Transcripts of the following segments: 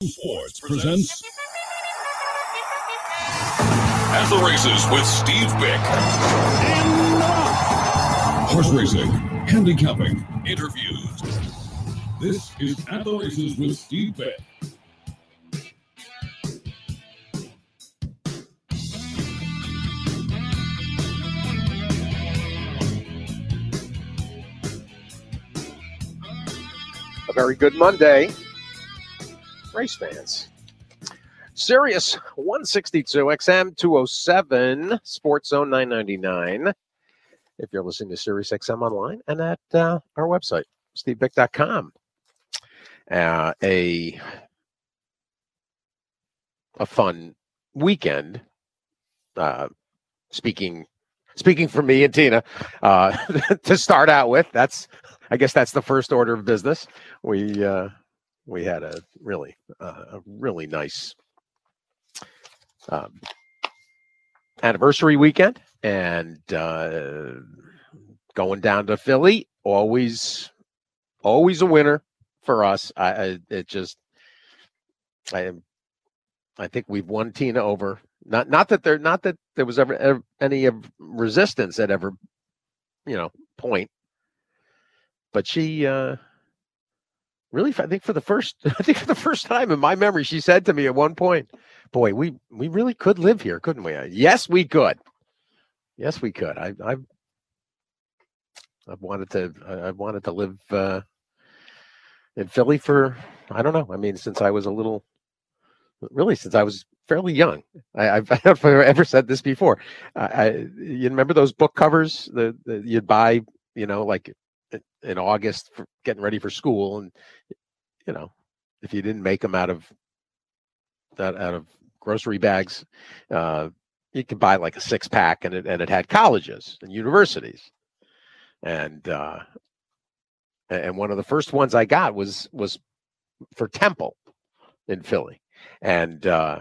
Sports presents At the Races with Steve Bick. Horse racing, handicapping, interviews. This is At the Races with Steve Bick. A very good Monday, race fans. Sirius 162, XM 207, Sports Zone 999. If you're listening to Sirius XM online and at our website, stevebick.com. A fun weekend. Speaking for me and Tina, to start out with, I guess that's the first order of business. We had a really nice anniversary weekend, and going down to Philly, always a winner for us. I think we've won Tina over. Not that there was ever any resistance at ever point, but she really, I think for the first time in my memory, she said to me at one point, "Boy, we really could live here, couldn't we?" Yes, we could. Yes, we could. I've wanted to live in Philly for, I don't know. I mean, since I was fairly young. I don't know if I've ever said this before. You remember those book covers that you'd buy, like in August for getting ready for school, and if you didn't make them out of grocery bags, you could buy like a 6-pack, and it had colleges and universities, and one of the first ones I got was for Temple in Philly, and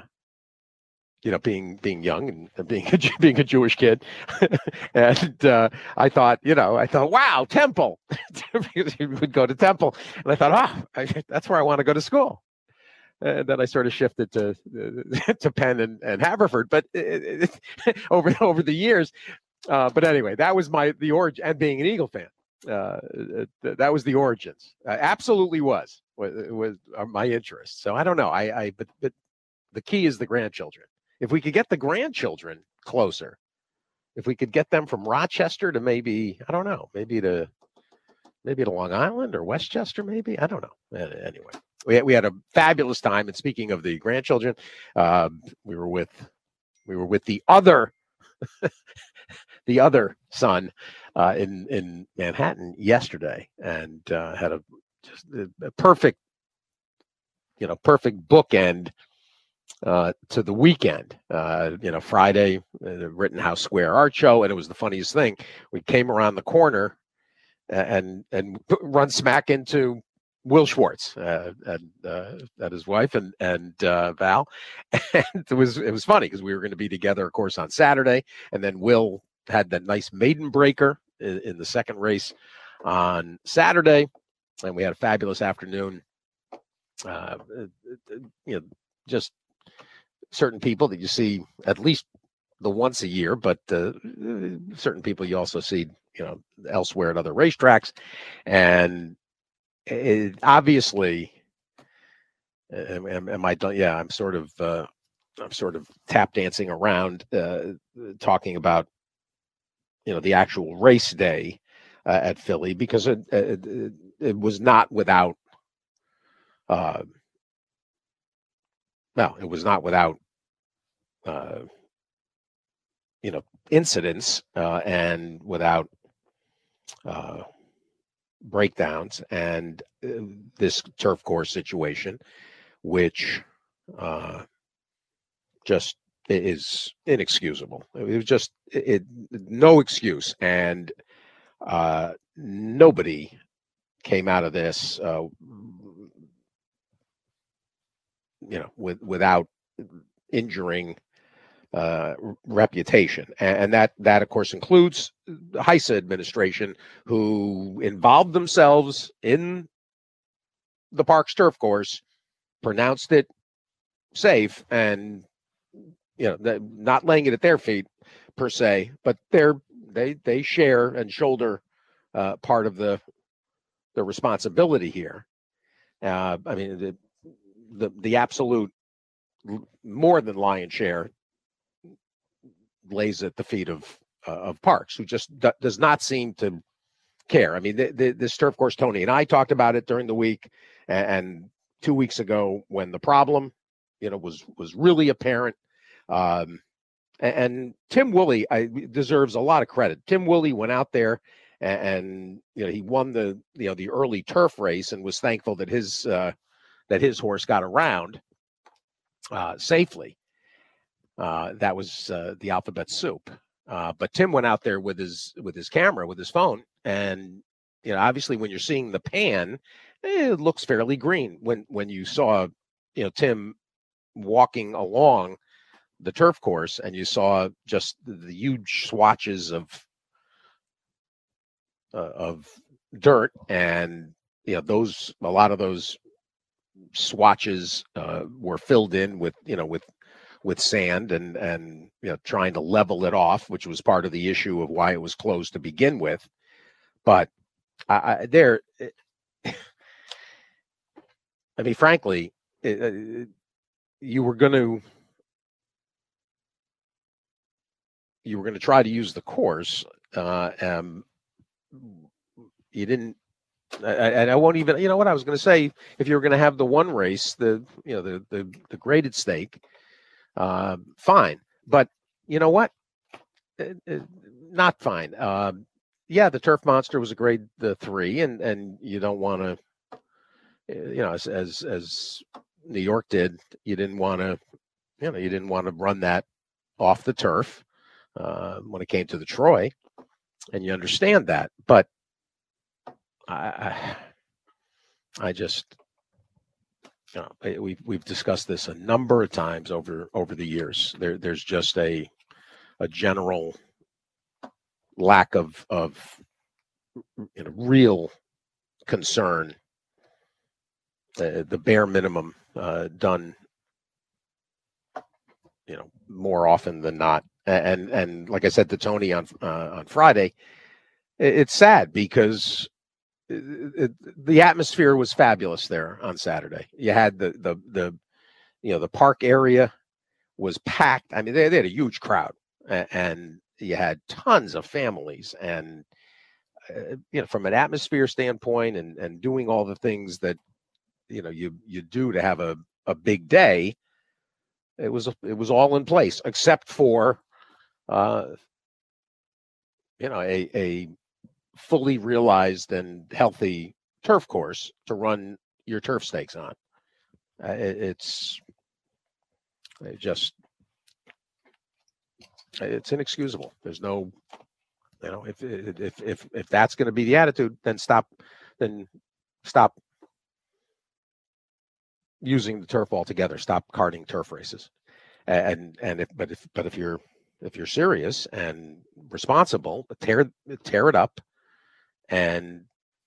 being young and being a Jewish kid, and I thought, wow, Temple, because he would go to Temple, and I thought, that's where I want to go to school. And then I sort of shifted to Penn and Haverford, but over the years. But anyway, that was the origin, and being an Eagle fan, that was the origins. Absolutely was my interest. So I don't know. But the key is the grandchildren. If we could get the grandchildren closer, if we could get them from Rochester to maybe to Long Island or Westchester, maybe, I don't know. Anyway, we had a fabulous time. And speaking of the grandchildren, we were with the other son in Manhattan yesterday, and had a perfect bookend to the weekend. Friday, the Rittenhouse Square Art Show, and it was the funniest thing. We came around the corner and run smack into Will Schwartz and his wife and Val, and it was funny because we were going to be together, of course, on Saturday, and then Will had that nice maiden breaker in the second race on Saturday, and we had a fabulous afternoon. Just certain people that you see at least the once a year, but certain people you also see, elsewhere at other racetracks, and it, obviously, am I done? Yeah, I'm sort of tap dancing around, talking about the actual race day at Philly, because it was not without. It was not without, incidents and without breakdowns, and this turf course situation, which just is inexcusable. It was just no excuse, and nobody came out of this, without injuring reputation, and that of course includes the HISA administration, who involved themselves in the Parks turf course pronounced it safe, and not laying it at their feet per se, but they share and shoulder part of the responsibility here. I mean, the absolute more than lion's share lays at the feet of Parks, who just does not seem to care. I mean, this turf course, Tony and I talked about it during the week, and 2 weeks ago when the problem, was really apparent. And Tim Woolley deserves a lot of credit. Tim Woolley went out there and he won the early turf race and was thankful that his horse got around safely. That was the Alphabet Soup. But Tim went out there with his camera, with his phone, and obviously when you're seeing the pan, it looks fairly green. When you saw Tim walking along the turf course and you saw just the huge swatches of dirt, and a lot of those swatches were filled in with sand and trying to level it off, which was part of the issue of why it was closed to begin with. But I mean, frankly, you were going to try to use the course. You didn't. And I won't even. What I was going to say, if you were going to have the one race, the graded stake, fine. But you know what? Not fine. Yeah, the Turf Monster was a grade 3, and you don't want to, as New York did, you didn't want to run that off the turf when it came to the Troy, and you understand that. But I just, we've discussed this a number of times over the years. There's just a general lack of real concern, the bare minimum done more often than not. And like I said to Tony on Friday, it's sad because the atmosphere was fabulous there on Saturday. You had the park area was packed. I mean, they had a huge crowd, and you had tons of families, and from an atmosphere standpoint, and doing all the things that you do to have a big day. It was all in place, except for a fully realized and healthy turf course to run your turf stakes on. It's inexcusable. There's no, if that's going to be the attitude, then stop using the turf altogether. Stop karting turf races. If you're serious and responsible, tear it up and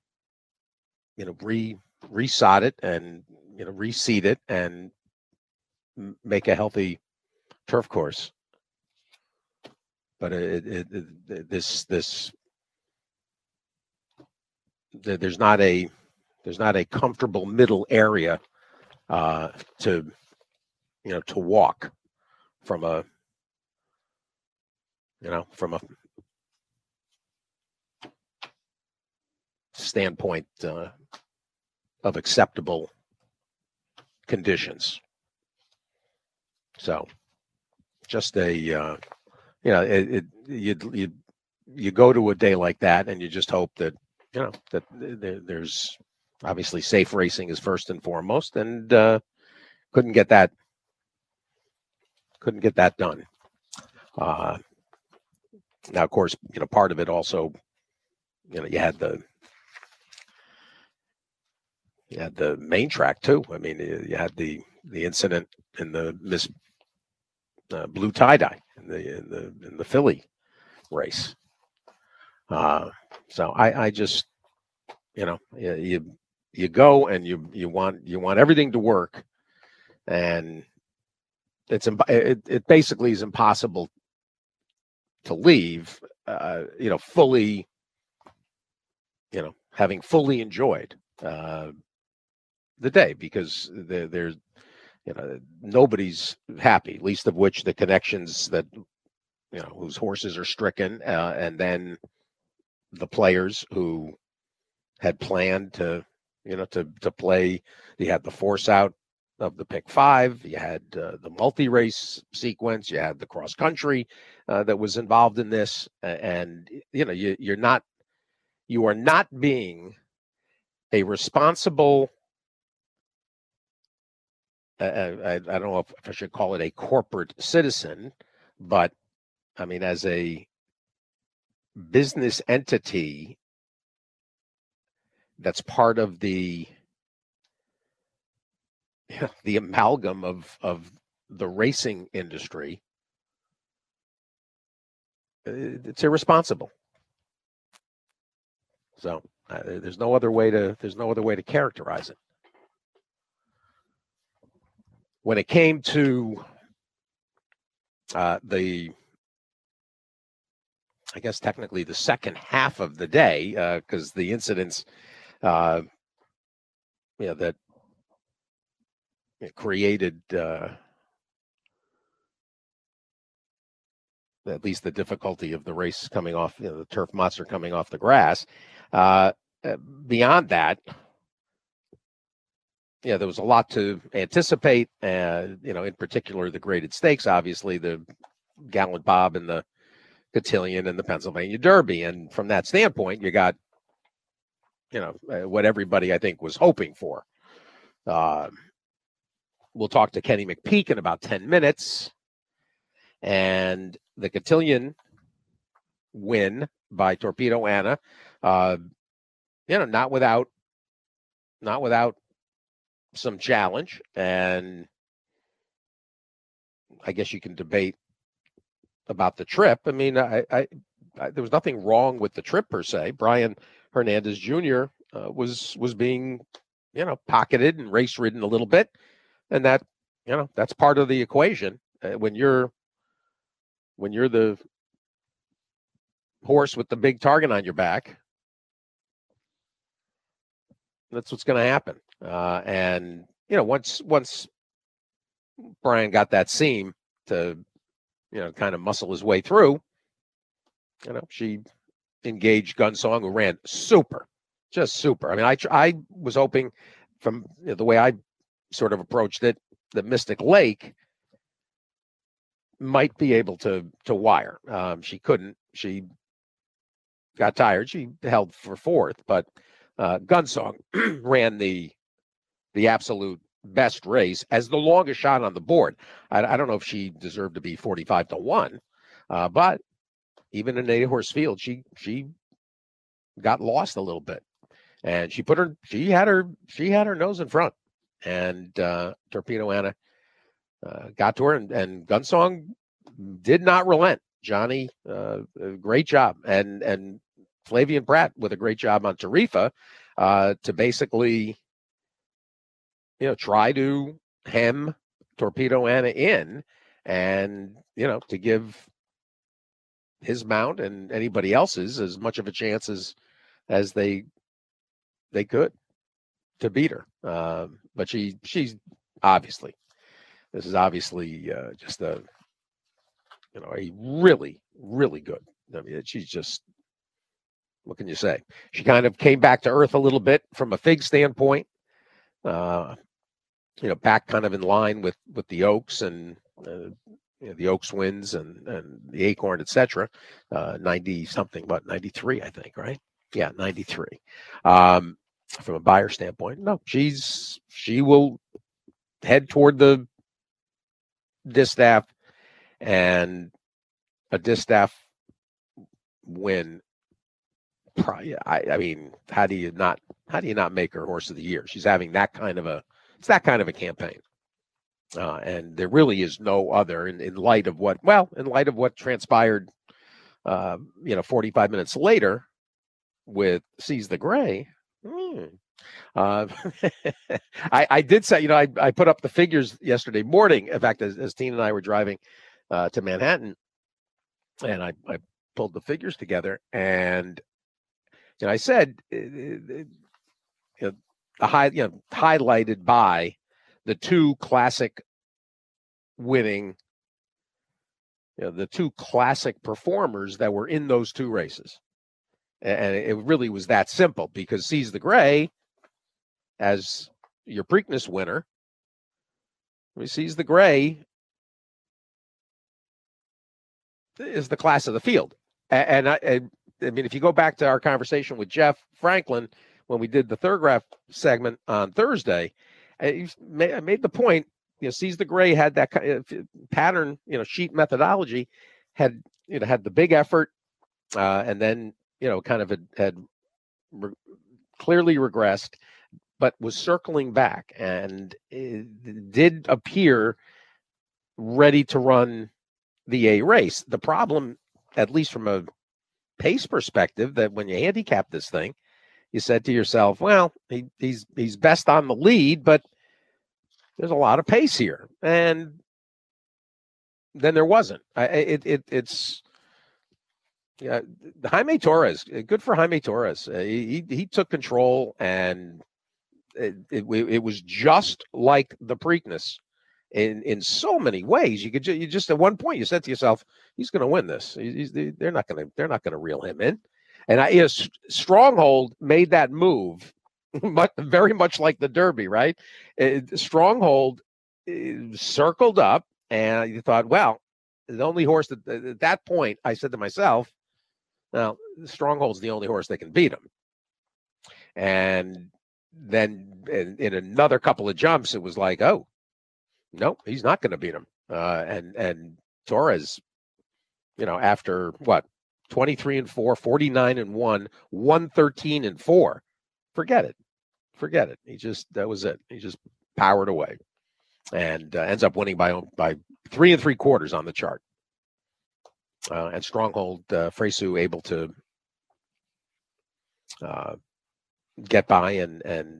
resod it and reseed it and make a healthy turf course. But there's not a comfortable middle area to walk from a standpoint of acceptable conditions. So just you go to a day like that and you just hope that that there's obviously safe racing is first and foremost, and couldn't get that done. Now, of course, part of it also, you had the main track too. I mean, you had the incident in the Miss Blue Tie-Dye in the Philly race. So I just, you go and you want everything to work and it basically is impossible to leave, fully, having fully enjoyed the day, because there's, nobody's happy, least of which the connections that, whose horses are stricken, and then the players who had planned to play. You had the force out of the pick 5. You had the multi-race sequence. You had the cross country that was involved in this, and you are not being a responsible. I don't know if I should call it a corporate citizen, but I mean, as a business entity that's part of the amalgam of the racing industry, it's irresponsible. So there's no other way to characterize it. When it came to I guess technically the second half of the day, because the incidents, that it created at least the difficulty of the race coming off, the turf monster coming off the grass. Beyond that, there was a lot to anticipate. In particular, the graded stakes, obviously the Gallant Bob and the Cotillion and the Pennsylvania Derby. And from that standpoint, you got, what everybody, I think, was hoping for. We'll talk to Kenny McPeak in about 10 minutes. And the Cotillion win by Torpedo Anna, not without some challenge. And I guess you can debate about the trip. I mean, I there was nothing wrong with the trip per se. Brian Hernandez Jr. Was being, pocketed and race ridden a little bit, and that, that's part of the equation. When you're the horse with the big target on your back, that's what's going to happen. And once Brian got that seam to, kind of muscle his way through, she engaged Gunsong, who ran just super. I mean, I was hoping, from the way I sort of approached it, that Mystic Lake might be able to wire. She couldn't. She got tired. She held for 4th, but Gunsong ran the absolute best race as the longest shot on the board. I don't know if she deserved to be 45-1, but even in a horse field, she got lost a little bit, and she had her nose in front, and Torpedo Anna got to her, and Gunsong did not relent. Johnny, great job, and Flavian Pratt with a great job on Tarifa to basically, try to hem Torpedo Anna in, and, to give his mount and anybody else's as much of a chance as they could to beat her. But she's obviously, this is obviously just a really, really good. I mean, she's just, what can you say? She kind of came back to earth a little bit from a fig standpoint. Back kind of in line with the Oaks, and the Oaks wins and the Acorn, etc. 90 something, but 93, I think, right? Yeah, 93. From a buyer standpoint, no, she will head toward the distaff, and a distaff win. I mean, how do you not make her horse of the year? She's having that kind of a campaign, and there really is no other in light of what transpired, 45 minutes later with Seize the Gray. Uh, I did say, I put up the figures yesterday morning. In fact, as Tina and I were driving to Manhattan, and I pulled the figures together, and I said, highlighted by the two classic winning, the two classic performers that were in those two races. And it really was that simple, because Seize the Gray, as your Preakness winner, Seize the Gray is the class of the field. And I mean, if you go back to our conversation with Jeff Franklin when we did the Third Graph segment on Thursday, I made the point, Seize the Gray had that pattern, sheet methodology, had the big effort, and then, kind of had clearly regressed, but was circling back, and it did appear ready to run the A race. The problem, at least from a pace perspective, that when you handicap this thing, you said to yourself, well, he's best on the lead, but there's a lot of pace here. And then there wasn't. It's Jaime Torres. Good for Jaime Torres. He took control, and it was just like the Preakness in so many ways. You just at one point you said to yourself, he's going to win this. They're not going to reel him in. And Stronghold made that move, very much like the Derby, right? Stronghold circled up, and you thought, well, the only horse at that point, I said to myself, now Stronghold's the only horse that can beat him. And then in another couple of jumps, it was like, oh, no, he's not going to beat him. And Torres, after what, 23-4, 49-1, 113-4, forget it. That was it. He just powered away, and ends up winning by 3 3/4 on the chart. And Stronghold, Fresu able to get by and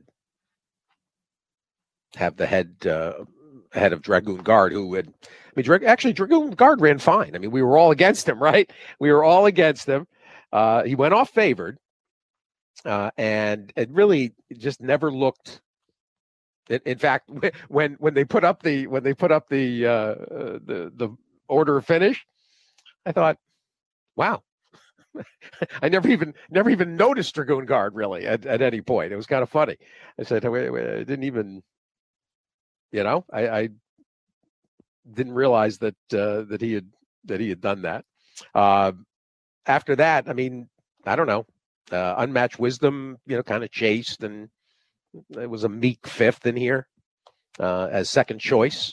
have the head of Dragoon Guard, Dragoon Guard ran fine. I mean, we were all against him, right? We were all against him. He went off favored, and it really just never looked. In fact, when they put up the order of finish, I thought, wow. I never even noticed Dragoon Guard really at any point. It was kind of funny. I said, wait, I didn't even, I didn't realize that he had done that. After that, I mean, I don't know. Unmatched Wisdom, kind of chased, and it was a meek fifth in here as second choice.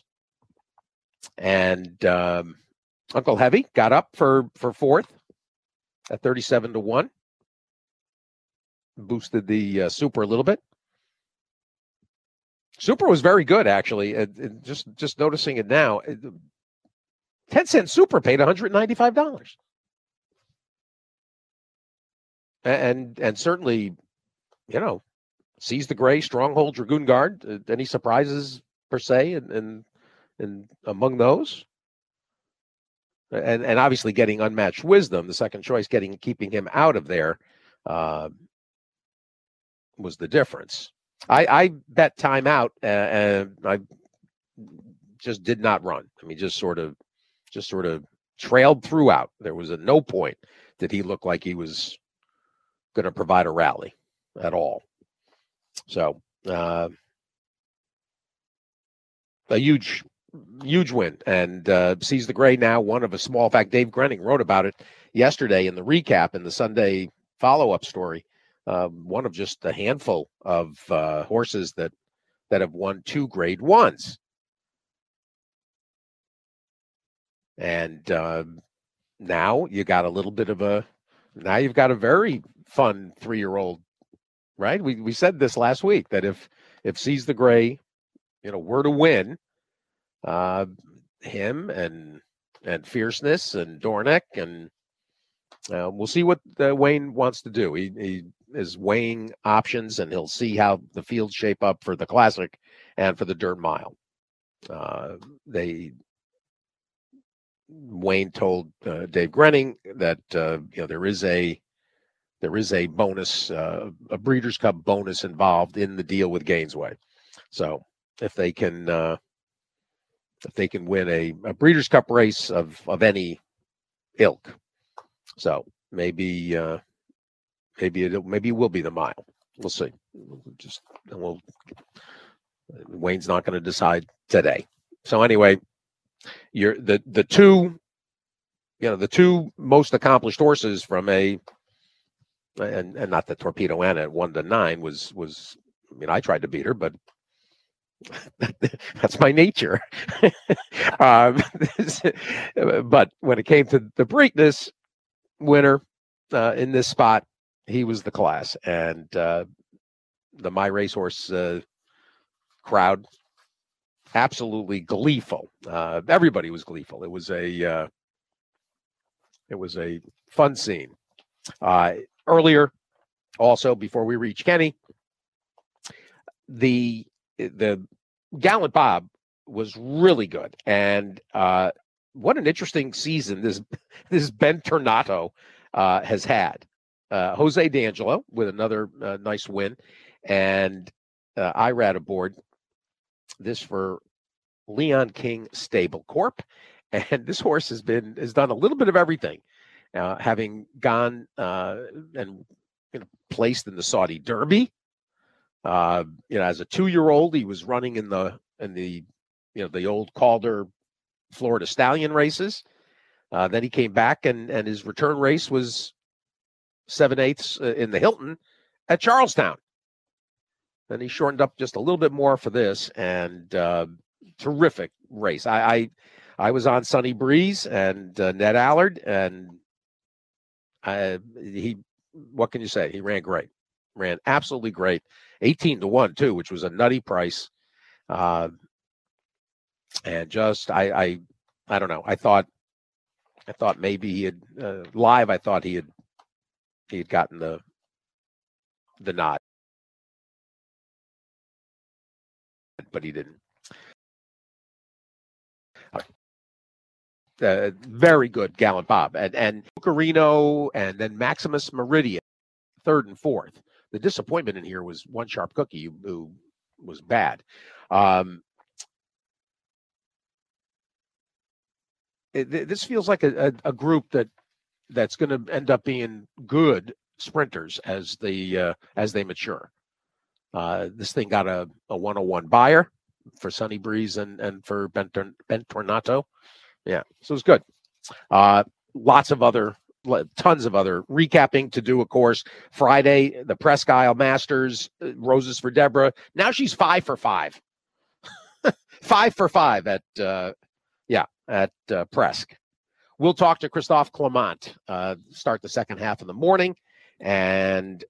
And Uncle Heavy got up for fourth at 37-1. Boosted the Super a little bit. Super was very good, actually. Just noticing it now. 10-cent Super paid $195. And certainly, Seize the Gray, Stronghold, Dragoon Guard. Any surprises per se in among those? And obviously getting Unmatched Wisdom, the second choice, keeping him out of there was the difference. I bet timeout, and I just did not run. I mean, just sort of trailed throughout. There was at no point did he look like he was going to provide a rally at all. So a huge win, and Seize the Gray now one of a small. In fact, Dave Grenning wrote about it yesterday in the recap in the Sunday follow-up story. One of just a handful of horses that have won 2 Grade 1s. And now you got a little bit of now you've got a very fun 3-year-old, right? We said this last week, that if Seize the Gray, were to win, him and Fierceness and Dornick, and we'll see what Wayne wants to do. He is weighing options, and he'll see how the fields shape up for the Classic and for the Dirt Mile. Wayne told Dave Grenning that there is a bonus, a Breeders' Cup bonus involved in the deal with Gainesway. So if they can win a Breeders' Cup race of any ilk, so maybe it will be the mile. We'll see. Wayne's not going to decide today. So anyway, the two most accomplished horses from and not that Torpedo Anna at 1-9 was. I mean, I tried to beat her, but that's my nature. But when it came to the Preakness winner in this spot, he was the class, and the My Racehorse crowd absolutely gleeful. Everybody was gleeful. It was a fun scene. Earlier, also before we reach Kenny, the Gallant Bob was really good, and what an interesting season this Ben Tornato has had. Jose D'Angelo with another nice win, and Irad aboard. This for Leon King Stable Corp, and this horse has done a little bit of everything, having gone and placed in the Saudi Derby. As a 2-year-old, he was running in the old Calder Florida Stallion races. Then he came back, and his return race was 7/8 in the Hilton at Charlestown. Then he shortened up just a little bit more for this, and terrific race. I was on Sunny Breeze and Ned Allard, and what can you say? He ran great, ran absolutely great. 18-1 too, which was a nutty price. And just I don't know. I thought maybe he had live. I thought he had gotten the nod, but he didn't. Very good Gallant Bob, and Carino, and then Maximus Meridian, 3rd and 4th. The disappointment in here was One Sharp Cookie, who was bad. This feels like a group that's going to end up being good sprinters as they mature. This thing got a 101 buyer for Sunny Breeze and for Ben Tornato. Yeah, so it's good. Tons of other recapping to do, of course. Friday, the Presque Isle Masters, Roses for Deborah. Now she's 5 for 5. 5 for 5 at Presque. We'll talk to Christophe Clement, start the second half of the morning, and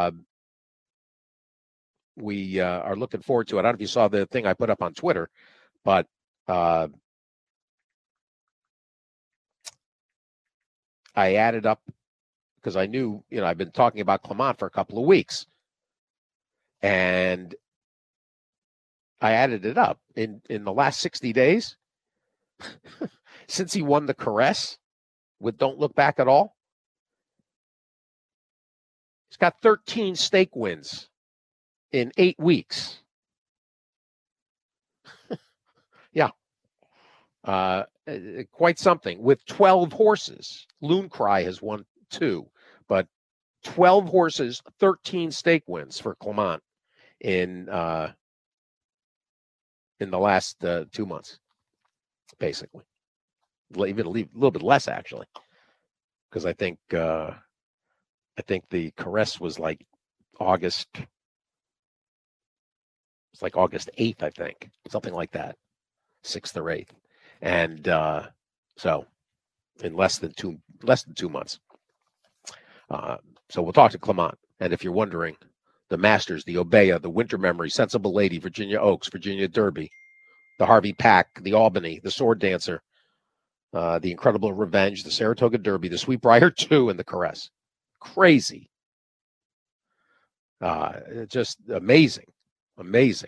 we are looking forward to it. I don't know if you saw the thing I put up on Twitter, but I added up because I knew, I've been talking about Clement for a couple of weeks, and I added it up in the last 60 days since he won the Caress with Don't Look Back at All. He's got 13 stake wins in 8 weeks. Yeah. Quite something with 12 horses. Loon Cry has won 2, but 12 horses, 13 stake wins for Clement in the last 2 months, basically. Even a little bit less, actually, because I think the Caress was like August. It's like August 8th, I think, something like that, 6th or 8th. And so in less than two months. So we'll talk to Clement. And if you're wondering, the Masters, the Obeah, the Winter Memory, Sensible Lady, Virginia Oaks, Virginia Derby, the Harvey Pack, the Albany, the Sword Dancer, the Incredible Revenge, the Saratoga Derby, the Sweetbriar 2, and the Caress. Crazy. Just amazing. And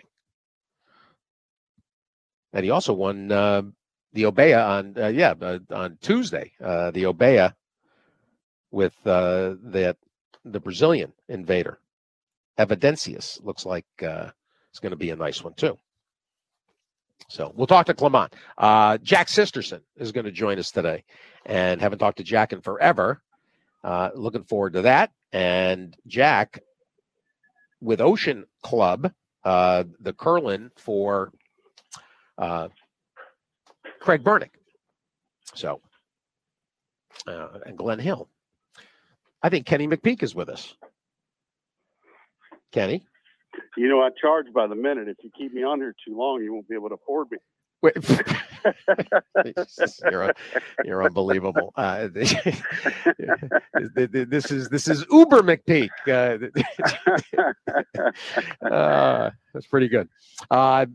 he also won the Obeah on Tuesday. The Obeah with the Brazilian invader. Evidencius looks like it's going to be a nice one too. So we'll talk to Clement. Jack Sisterson is going to join us today, and haven't talked to Jack in forever. Looking forward to that. And Jack with Ocean Club, the Curlin for Craig Bernick. So, and Glenn Hill. I think Kenny McPeak is with us. Kenny? You know, I charge by the minute. If you keep me on here too long, you won't be able to afford me. Wait, you're unbelievable. This is Uber McPeak. That's pretty good. I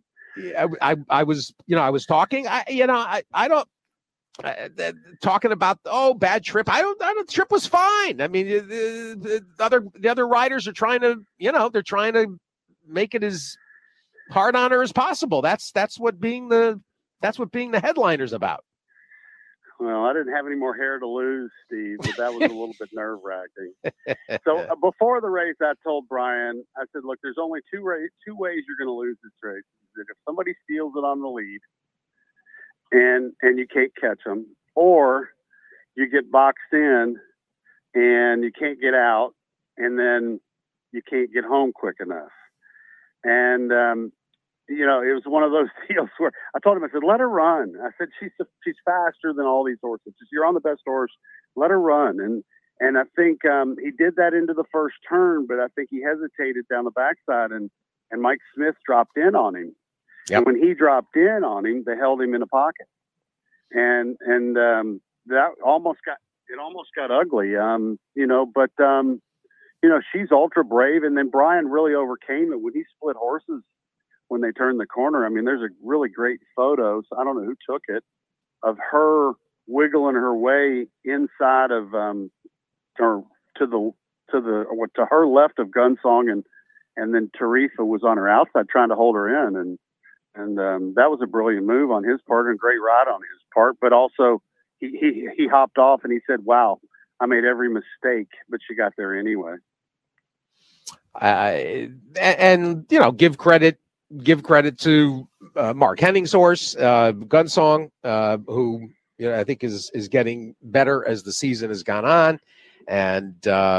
was talking. I don't. Talking about bad trip. I don't. Trip was fine. I mean, the other riders are trying to they're trying to make it as hard on her as possible. That's what being the headliner's about. Well, I didn't have any more hair to lose, Steve, but that was a little bit nerve-wracking. So before the race, I told Brian, I said, look, there's only two ways you're going to lose this race. If somebody steals it on the lead and you can't catch them, or you get boxed in and you can't get out, and then you can't get home quick enough. And, it was one of those deals where I told him, I said, let her run. I said, she's faster than all these horses. You're on the best horse. Let her run. And I think he did that into the first turn, but I think he hesitated down the backside, and Mike Smith dropped in on him. Yep. And when he dropped in on him, they held him in the pocket. And that almost got ugly, she's ultra brave. And then Brian really overcame it when he split horses when they turned the corner. I mean, there's a really great photo. So I don't know who took it, of her wiggling her way inside of, or to her left of Gunsong, and then Tarifa was on her outside trying to hold her in. And that was a brilliant move on his part and a great ride on his part. But also he hopped off and he said, wow, I made every mistake, but she got there anyway. Give credit to Mark Henning's horse, Gunsong, who I think is getting better as the season has gone on. And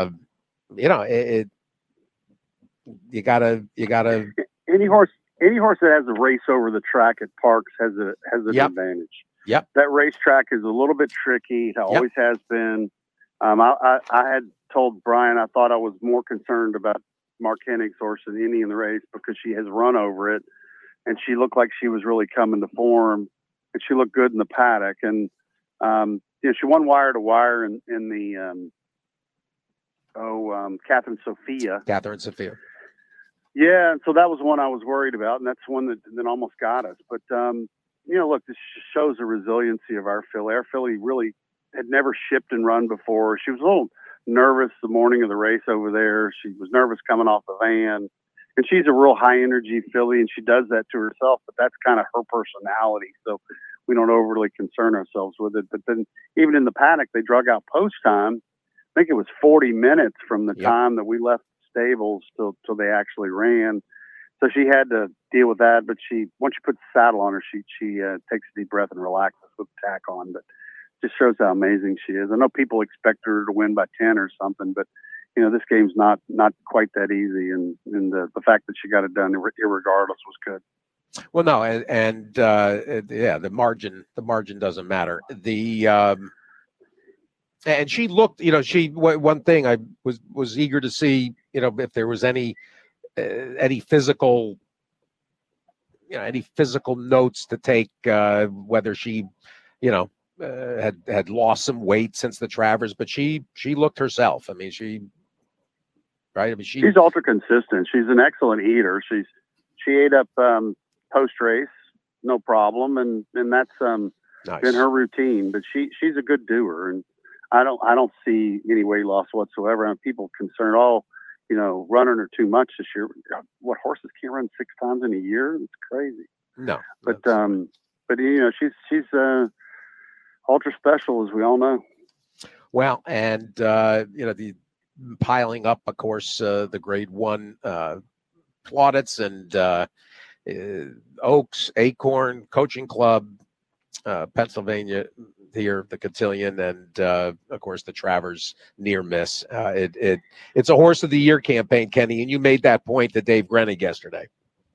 you gotta any horse that has a race over the track at Parks has an advantage. Yep. That racetrack is a little bit tricky. It always has been. I had told Brian I thought I was more concerned about Mark Hennig's horse than any in the race, because she has run over it and she looked like she was really coming to form, and she looked good in the paddock. And she won wire to wire in the Catherine Sophia. Yeah, and so that was one I was worried about, and that's one that almost got us. But look, this shows the resiliency of our filly. Our filly really had never shipped and run before. She was a little nervous the morning of the race over there. She was nervous coming off the van, and she's a real high energy filly, and she does that to herself, but that's kind of her personality. So we don't overly concern ourselves with it. But then even in the paddock, they drug out post time. I think it was 40 minutes from the time that we left the stables till they actually ran. So she had to deal with that. But once you put the saddle on her, she takes a deep breath and relaxes with the tack on. But just shows how amazing she is. I know people expect her to win by 10 or something, but this game's not quite that easy. And the fact that she got it done irregardless was good. Well, no, and the margin doesn't matter. And she looked, one thing I was eager to see, if there was any physical, any physical notes to take, whether she, had lost some weight since the Travers, but she looked herself. I mean, she's ultra consistent. She's an excellent eater. She ate up post race, no problem, and that's nice. Been her routine. But she's a good doer, and I don't see any weight loss whatsoever. And people concerned, running her too much this year. What, horses can't run 6 times in a year? It's crazy. No, but she's ultra special, as we all know. Well, and the piling up, of course, the Grade 1 plaudits and Oaks, Acorn Coaching Club, Pennsylvania here, the Cotillion, and of course the Travers near miss. It's a horse of the year campaign, Kenny, and you made that point to Dave Grenig yesterday.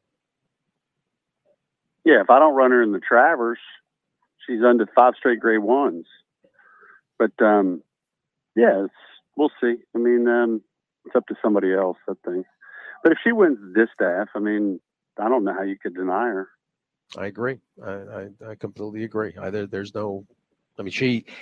Yeah, if I don't run her in the Travers, she's under 5 straight Grade 1s. But we'll see. I mean, it's up to somebody else, I think. But if she wins distaff, I mean, I don't know how you could deny her. I agree. I completely agree. There's no. I mean,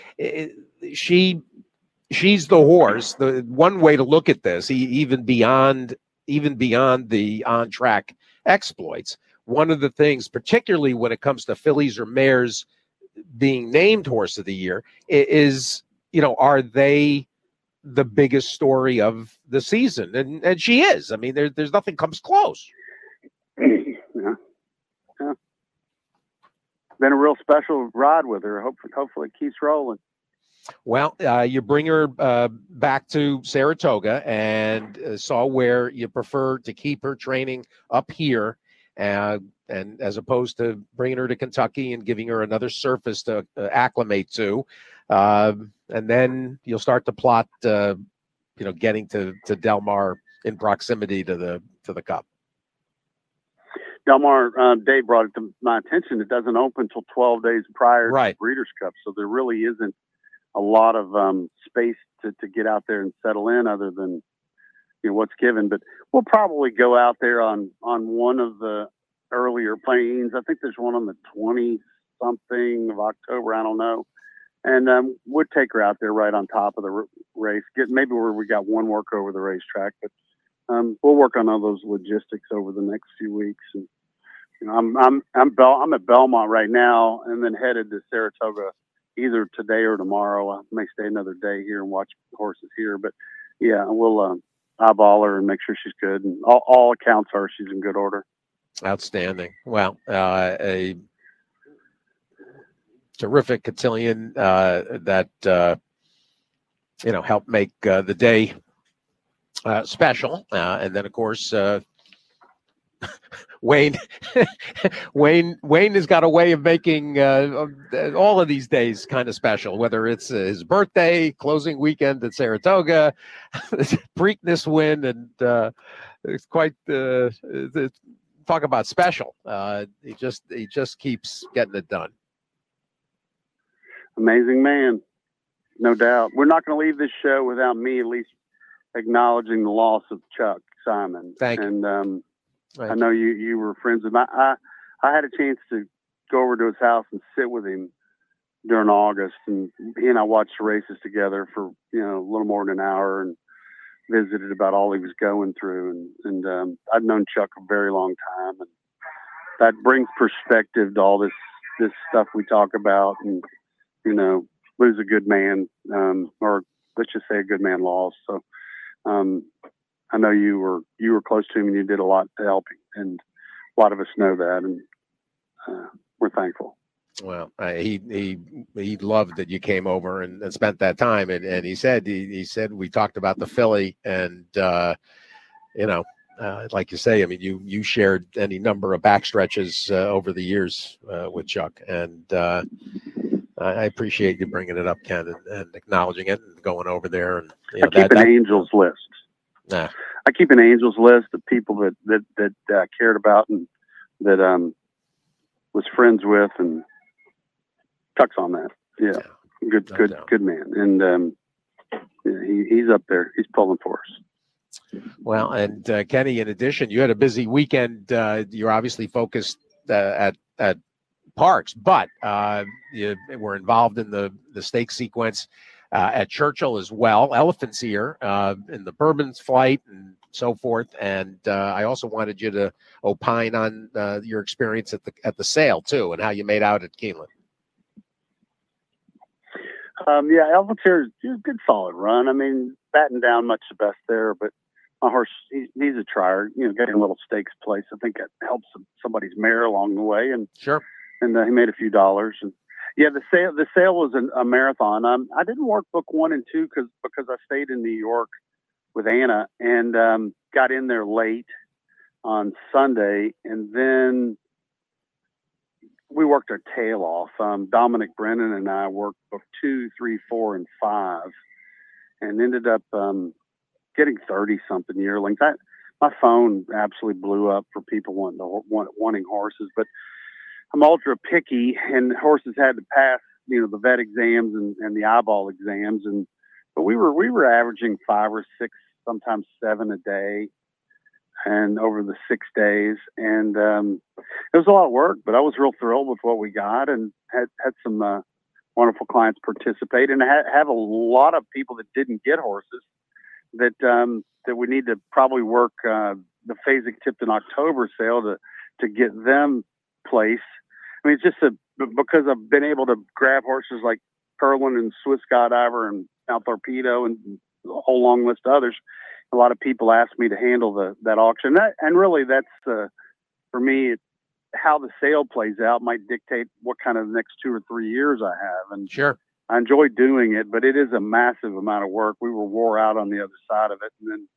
she's the horse. The one way to look at this, even beyond the on track exploits. One of the things, particularly when it comes to fillies or mares being named horse of the year, is are they the biggest story of the season? And she is. I mean, there's nothing comes close. Yeah. Been a real special ride with her. Hopefully it keeps rolling. Well, you bring her back to Saratoga and saw where you prefer to keep her training up here, and as opposed to bringing her to Kentucky and giving her another surface to acclimate to, and then you'll start to plot, getting to Del Mar in proximity to the Cup. Del Mar, Dave brought it to my attention. It doesn't open until 12 days prior to the Breeders' Cup, so there really isn't a lot of space to get out there and settle in, other than what's given. But we'll probably go out there on one of the earlier planes. I think there's one on the 20-something of October. I don't know. And we'll take her out there right on top of the race. Maybe where we got one work over the racetrack, but we'll work on all those logistics over the next few weeks. And I'm at Belmont right now, and then headed to Saratoga either today or tomorrow. I may stay another day here and watch the horses here, but yeah, we'll eyeball her and make sure she's good. And all accounts are she's in good order. Outstanding. Well, a terrific cotillion that helped make the day special, and then of course Wayne has got a way of making all of these days kind of special, whether it's his birthday, closing weekend at Saratoga, Preakness win, and it's quite talk about special. He just keeps getting it done. Amazing man, no doubt. We're not going to leave this show without me at least acknowledging the loss of Chuck Simon. Thank you. And I know you were friends with him. I had a chance to go over to his house and sit with him during August, and he and I watched the races together for a little more than an hour, and visited about all he was going through. And I've known Chuck a very long time, and that brings perspective to all this stuff we talk about. And lose a good man, or let's just say a good man lost. So I know you were close to him, and you did a lot to help him, and a lot of us know that, and we're thankful. Well, he loved that you came over and spent that time, and he said we talked about the filly, and like you say, I mean, you shared any number of backstretches over the years with Chuck, and I appreciate you bringing it up, Ken, and acknowledging it and going over there. And I keep an angels list. Nah. I keep an angels list of people that cared about and that was friends with, and Chuck's on that. Yeah, good man, and he's up there. He's pulling for us. Well, and Kenny, in addition, you had a busy weekend. You're obviously focused at Parks, but you were involved in the stake sequence at Churchill as well. Elephant's Ear in the Bourbon's flight and so forth. And I also wanted you to opine on your experience at the sale too, and how you made out at Keeneland. Elephant's Ear is a good solid run. I mean, batting down much the best there, but my horse, he's a trier, getting a little stakes place. I think it helps somebody's mare along the way. And Sure. And he made a few dollars. And yeah, the sale was a marathon. I didn't work book 1 and 2 because I stayed in New York with Anna and got in there late on Sunday. And then we worked our tail off. Dominic Brennan and I worked book 2, 3, 4, and 5 and ended up getting 30-something yearlings. My phone absolutely blew up for people wanting horses, but I'm ultra picky, and horses had to pass, the vet exams and the eyeball exams, but we were averaging 5 or 6, sometimes 7 a day, and over the 6 days, and it was a lot of work, but I was real thrilled with what we got, and had some wonderful clients participate, and I have a lot of people that didn't get horses that we need to probably work the Fasig-Tipton October sale to get them placed. I mean, it's just because I've been able to grab horses like Curlin and Swiss Skydiver and Mount Torpedo and a whole long list of others. A lot of people ask me to handle that auction. And really, that's for me, how the sale plays out might dictate what kind of next 2 or 3 years I have. And Sure. I enjoy doing it, but it is a massive amount of work. We were wore out on the other side of it, and then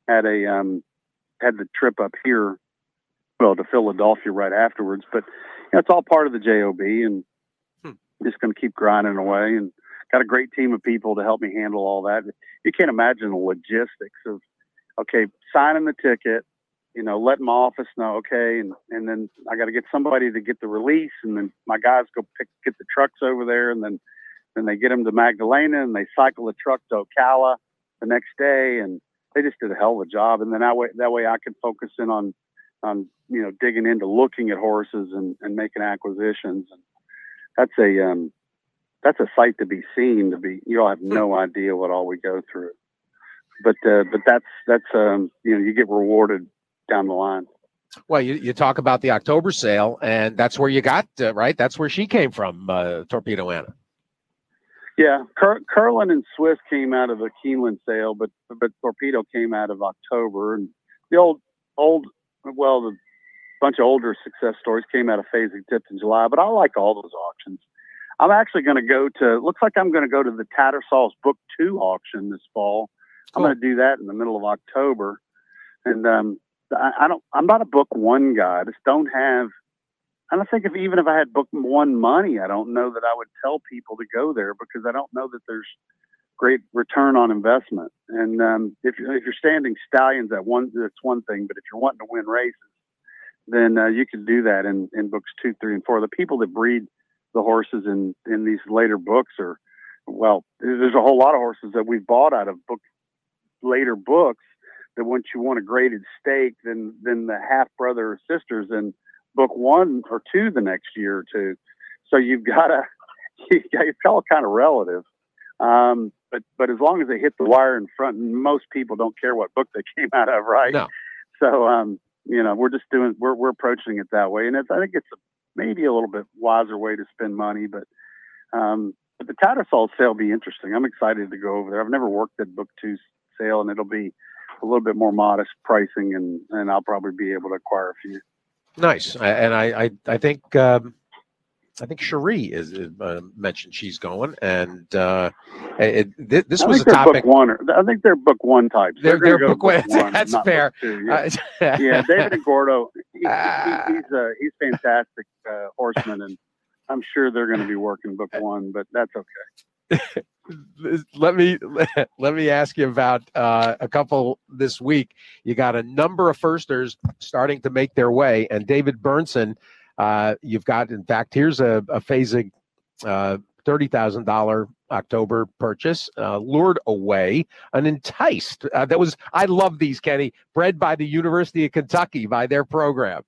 had the trip up here, to Philadelphia right afterwards. But it's all part of the JOB, and just going to keep grinding away. And got a great team of people to help me handle all that. You can't imagine the logistics of, signing the ticket, letting my office know, and then I got to get somebody to get the release, and then my guys go get the trucks over there, and then they get them to Magdalena, and they cycle the truck to Ocala the next day, and they just did a hell of a job. And then that way I could focus in on digging into looking at horses and making acquisitions. And that's a sight to be seen. You'll have no idea what all we go through. But that's you get rewarded down the line. Well, you talk about the October sale, and that's where you got right. That's where she came from, Torpedo Anna. Yeah, Curlin and Swiss came out of the Keeneland sale, but Torpedo came out of October, and the the bunch of older success stories came out of Fasig-Tipton in July. But I like all those auctions. I'm actually going to looks like I'm going to go to the Tattersalls Book 2 auction this fall. Cool. I'm going to do that in the middle of October, and I'm not a Book 1 guy. I just don't have. I don't think even if I had Book 1 money, I don't know that I would tell people to go there because I don't know that there's great return on investment. And if you're standing stallions that's one thing, but if you're wanting to win races, then you can do that in books 2, 3, and 4. The people that breed the horses in these later books there's a whole lot of horses that we've bought out of later books that once you want a graded stake, then the half brother or sisters in Book 1 or 2 the next year or two. So it's all kind of relative. But as long as they hit the wire in front, most people don't care what book they came out of, right? No. So, we're approaching it that way. And I think it's maybe a little bit wiser way to spend money, but the Tattersall sale will be interesting. I'm excited to go over there. I've never worked at Book 2 sale, and it'll be a little bit more modest pricing, and I'll probably be able to acquire a few. Nice. And I think Cherie is mentioned she's going, and this was a topic. Book 1, I think they're Book 1 types. They're Book 1. That's fair. Yeah, David Gordo, he's fantastic horseman, and I'm sure they're going to be working Book 1, but that's okay. Let me ask you about a couple this week. You got a number of firsters starting to make their way, and David Burnson, you've got, in fact, here's a Fasig $30,000 October purchase, Lured Away, an Enticed. I love these, Kenny, bred by the University of Kentucky by their program.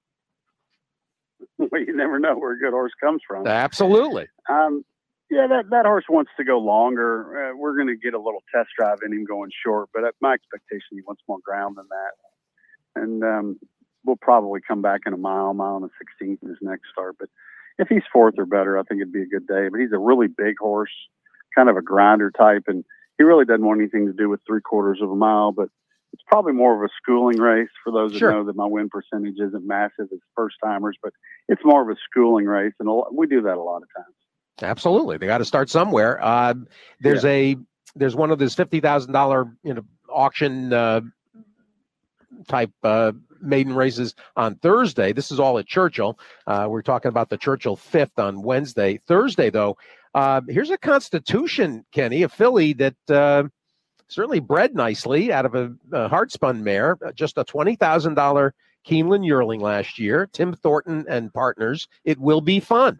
Well, you never know where a good horse comes from. Absolutely. Yeah, that horse wants to go longer. We're going to get a little test drive in him going short, but my expectation, he wants more ground than that. And we'll probably come back in a mile and a 16th in his next start. But if he's 4th or better, I think it'd be a good day. But he's a really big horse, kind of a grinder type, and he really doesn't want anything to do with 3/4 of a mile. But It's probably more of a schooling race for those that Sure. know that my win percentage isn't massive as first timers, but it's more of a schooling race, and we do that a lot of times. Absolutely, they got to start somewhere. There's one of those $50,000 auction type maiden races on Thursday. This is all at Churchill. We're talking about the Churchill 5th on Wednesday. Thursday, though, here's a Constitution, Kenny, a filly that certainly bred nicely out of a hard-spun mare, just a $20,000 Keeneland yearling last year. Tim Thornton and partners. It will be fun.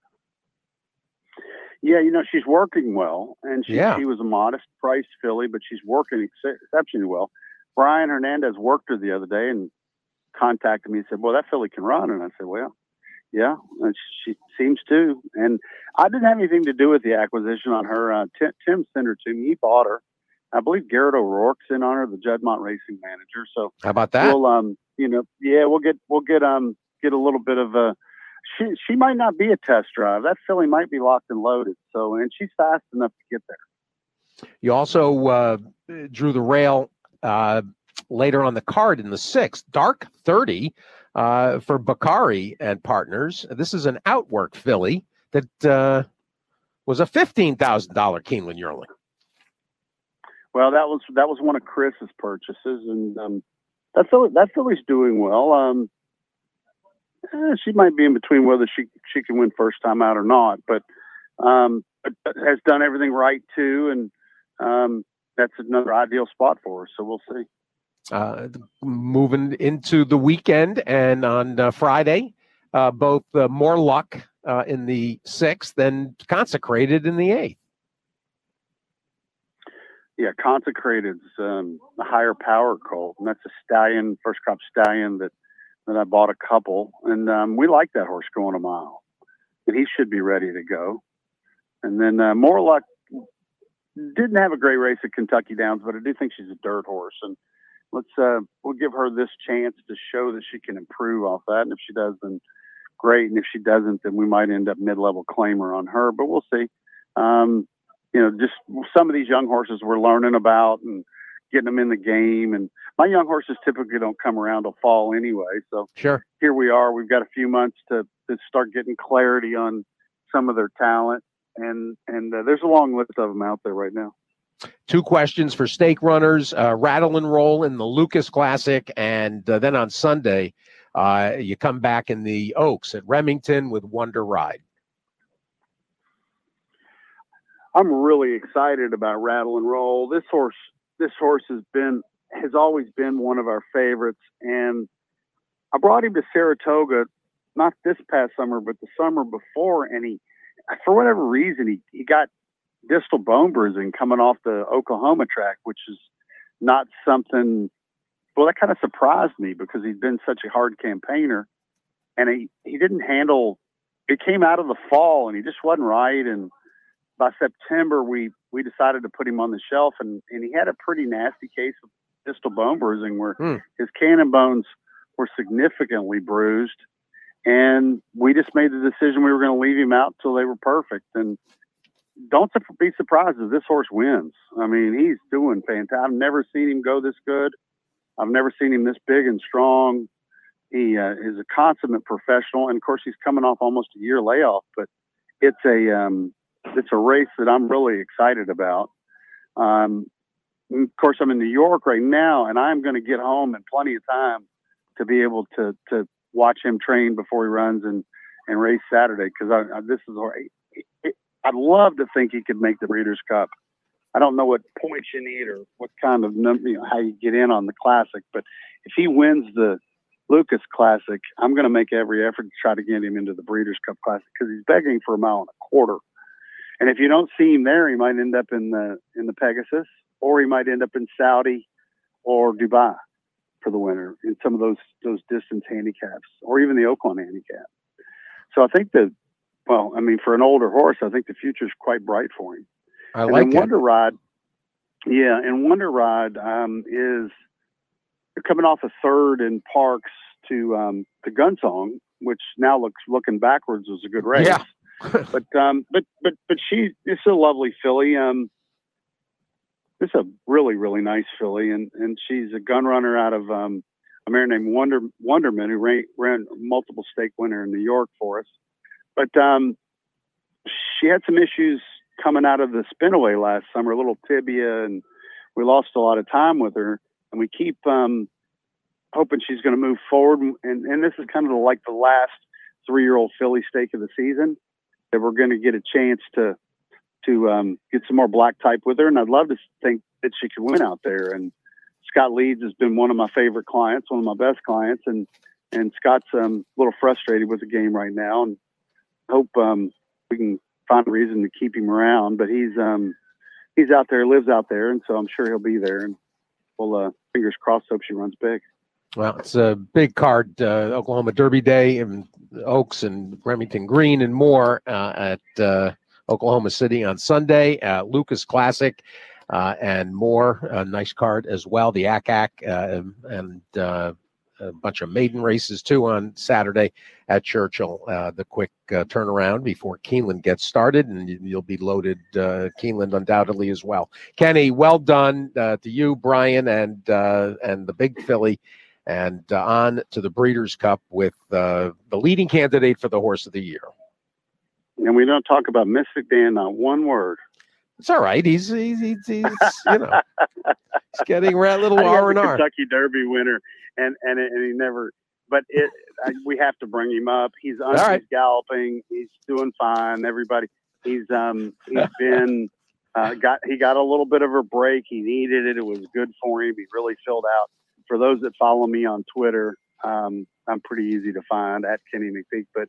Yeah, she's working well, and she was a modest price filly, but she's working exceptionally well. Brian Hernandez worked her the other day and contacted me and said, well, that filly can run. And I said, well, yeah, and she seems to. And I didn't have anything to do with the acquisition on her. Tim sent her to me. He bought her. I believe Garrett O'Rourke's in on her, the Juddmonte racing manager. So how about that? We'll we'll get a little bit of a. She might not be a test drive. That filly might be locked and loaded. So, and she's fast enough to get there. You also drew the rail later on the card in the 6th, Dark 30 for Bakari and partners. This is an outwork filly that was a $15,000 Keeneland yearling. Well, that was one of Chris's purchases, and that filly's doing well. She might be in between whether she can win first time out or not, but has done everything right too, and that's another ideal spot for her. So we'll see. Moving into the weekend, and on Friday, both More Luck in the 6th and Consecrated in the 8th. Yeah, Consecrated's a higher power colt, and that's a stallion, first crop stallion that I bought a couple, and we like that horse going a mile, and he should be ready to go. And then More Luck didn't have a great race at Kentucky Downs, but I do think she's a dirt horse, and we'll give her this chance to show that she can improve off that. And if she does, then great. And if she doesn't, then we might end up mid-level claimer on her, but we'll see. Just some of these young horses we're learning about and getting them in the game. And my young horses typically don't come around till fall anyway. So sure, here we are. We've got a few months to start getting clarity on some of their talent. And there's a long list of them out there right now. 2 questions for stake runners, Rattle and Roll in the Lucas Classic. And then on Sunday, you come back in the Oaks at Remington with Wonder Ride. I'm really excited about Rattle and Roll. This horse has always been one of our favorites. And I brought him to Saratoga, not this past summer, but the summer before. And for whatever reason, he got distal bone bruising coming off the Oklahoma track, which is not something, well, that kind of surprised me because he's been such a hard campaigner, and he didn't handle, it came out of the fall and he just wasn't right. And by September, we decided to put him on the shelf, and he had a pretty nasty case of distal bone bruising where his cannon bones were significantly bruised. And we just made the decision we were going to leave him out till they were perfect. And don't be surprised if this horse wins. I mean, he's doing fantastic. I've never seen him go this good. I've never seen him this big and strong. He is a consummate professional. And of course, he's coming off almost a year layoff, but it's a race that I'm really excited about. Of course, I'm in New York right now, and I'm going to get home in plenty of time to be able to watch him train before he runs and race Saturday. Because I'd love to think he could make the Breeders' Cup. I don't know what points you need or what kind of how you get in on the Classic, but if he wins the Lucas Classic, I'm going to make every effort to try to get him into the Breeders' Cup Classic because he's begging for 1.25 miles. And if you don't see him there, he might end up in the Pegasus, or he might end up in Saudi or Dubai for the winter in some of those distance handicaps, or even the Oakland handicap. So I think for an older horse, I think the future is quite bright for him. I like it. Wonder Ride, yeah, and Wonder Ride is they're coming off a third in Parks to Gunsong, which now looking backwards was a good race. Yeah. but it's a lovely filly. This is a really, really nice filly, and she's a gun runner out of a mare named Wonderman, who ran multiple stake winner in New York for us. But she had some issues coming out of the spinaway last summer, a little tibia, and we lost a lot of time with her. And we keep hoping she's going to move forward. And this is kind of like the last 3-year-old filly stake of the season, that we're going to get a chance to get some more black type with her. And I'd love to think that she could win out there. And Scott Leeds has been one of my favorite clients, one of my best clients. And Scott's a little frustrated with the game right now, and hope we can find a reason to keep him around. But he's out there, lives out there, and so I'm sure he'll be there. And we'll fingers crossed, hope she runs big. Well, it's a big card, Oklahoma Derby Day and Oaks and Remington Green and more at Oklahoma City on Sunday. Lucas Classic and more. A nice card as well. The ACAC and a bunch of maiden races too on Saturday at Churchill. The quick turnaround before Keeneland gets started, and you'll be loaded Keeneland undoubtedly as well. Kenny, well done to you, Brian, and the big filly. And on to the Breeders' Cup with the leading candidate for the Horse of the Year. And we don't talk about Mystic Dan, not one word. It's all right. He's you know, he's getting a little R&R. Kentucky Derby winner, and he never. But we have to bring him up. He's galloping. He's doing fine. Everybody. He's been got a little bit of a break. He needed it. It was good for him. He really filled out. For those that follow me on Twitter, I'm pretty easy to find at Kenny McPeak. But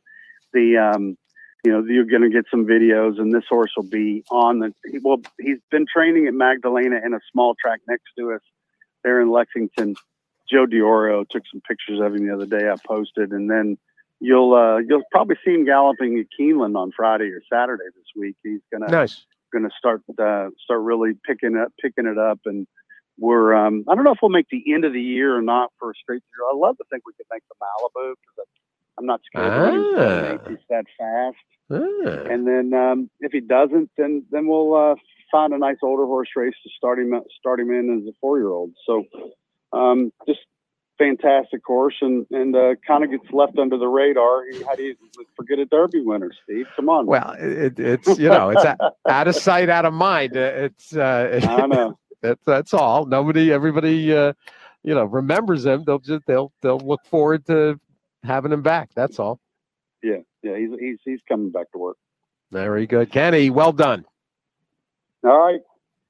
you're going to get some videos, and this horse will be on he's been training at Magdalena in a small track next to us there in Lexington. Joe Diorio took some pictures of him the other day. I posted, and then you'll probably see him galloping at Keeneland on Friday or Saturday this week. He's gonna start really picking it up, and we're I don't know if we'll make the end of the year or not for a straight through. I love to think we could make the Malibu, because I'm not scared of him. He's that fast. And then if he doesn't, then we'll find a nice older horse race to start him in as a 4-year-old. So just fantastic horse, and kind of gets left under the radar. How do you forget a Derby winner, Steve? Come on. Well, it's it's out of sight, out of mind. I know. That's all. Everybody remembers him. They'll look forward to having him back. That's all. Yeah, he's coming back to work. Very good, Kenny. Well done. All right.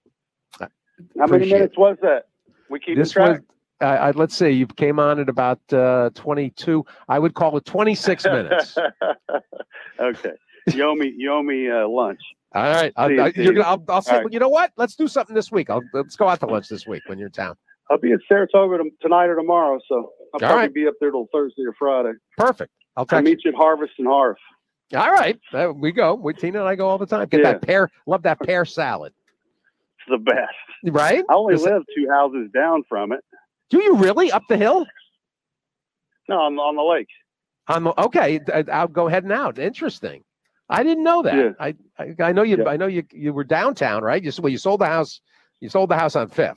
How many minutes was that? We keep track. Let's see. You came on at about 22. I would call it 26 minutes. Okay. You owe me lunch. All right. I'll say. You know what? Let's do something this week. Let's go out to lunch this week when you're in town. I'll be in Saratoga tonight or tomorrow, so I'll probably be up there till Thursday or Friday. Perfect. I'll meet you at Harvest and Hearth. All right. We go. Tina and I go all the time. Get that pear. Love that pear salad. It's the best. Right? I only live 2 houses down from it. Do you really? Up the hill? No, I'm on the lake. Okay. I'll go heading out. Interesting. I didn't know that. Yeah. I know you. Yeah. I know you were downtown, right? You sold the house. You sold the house on 5th.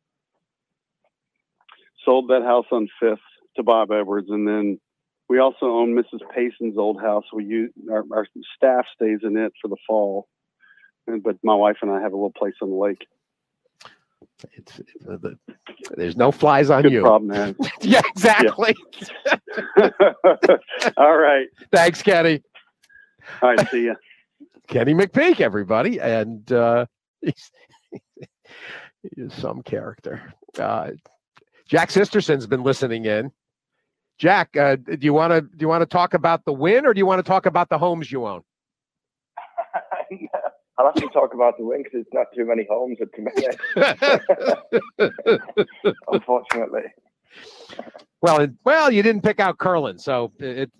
Sold that house on 5th to Bob Edwards, and then we also own Mrs. Payson's old house. We use our staff stays in it for the fall, but my wife and I have a little place on the lake. There's no flies on Good you. Problem, man. Yeah, exactly. Yeah. All right. Thanks, Kenny. All right, see ya. Kenny McPeak, everybody, and he's some character. Jack Sisterson's been listening in. Jack, do you want to talk about the win, or do you want to talk about the homes you own? I'll have to talk about the win because it's not too many homes at the minute. Unfortunately. Well, you didn't pick out Curlin, so it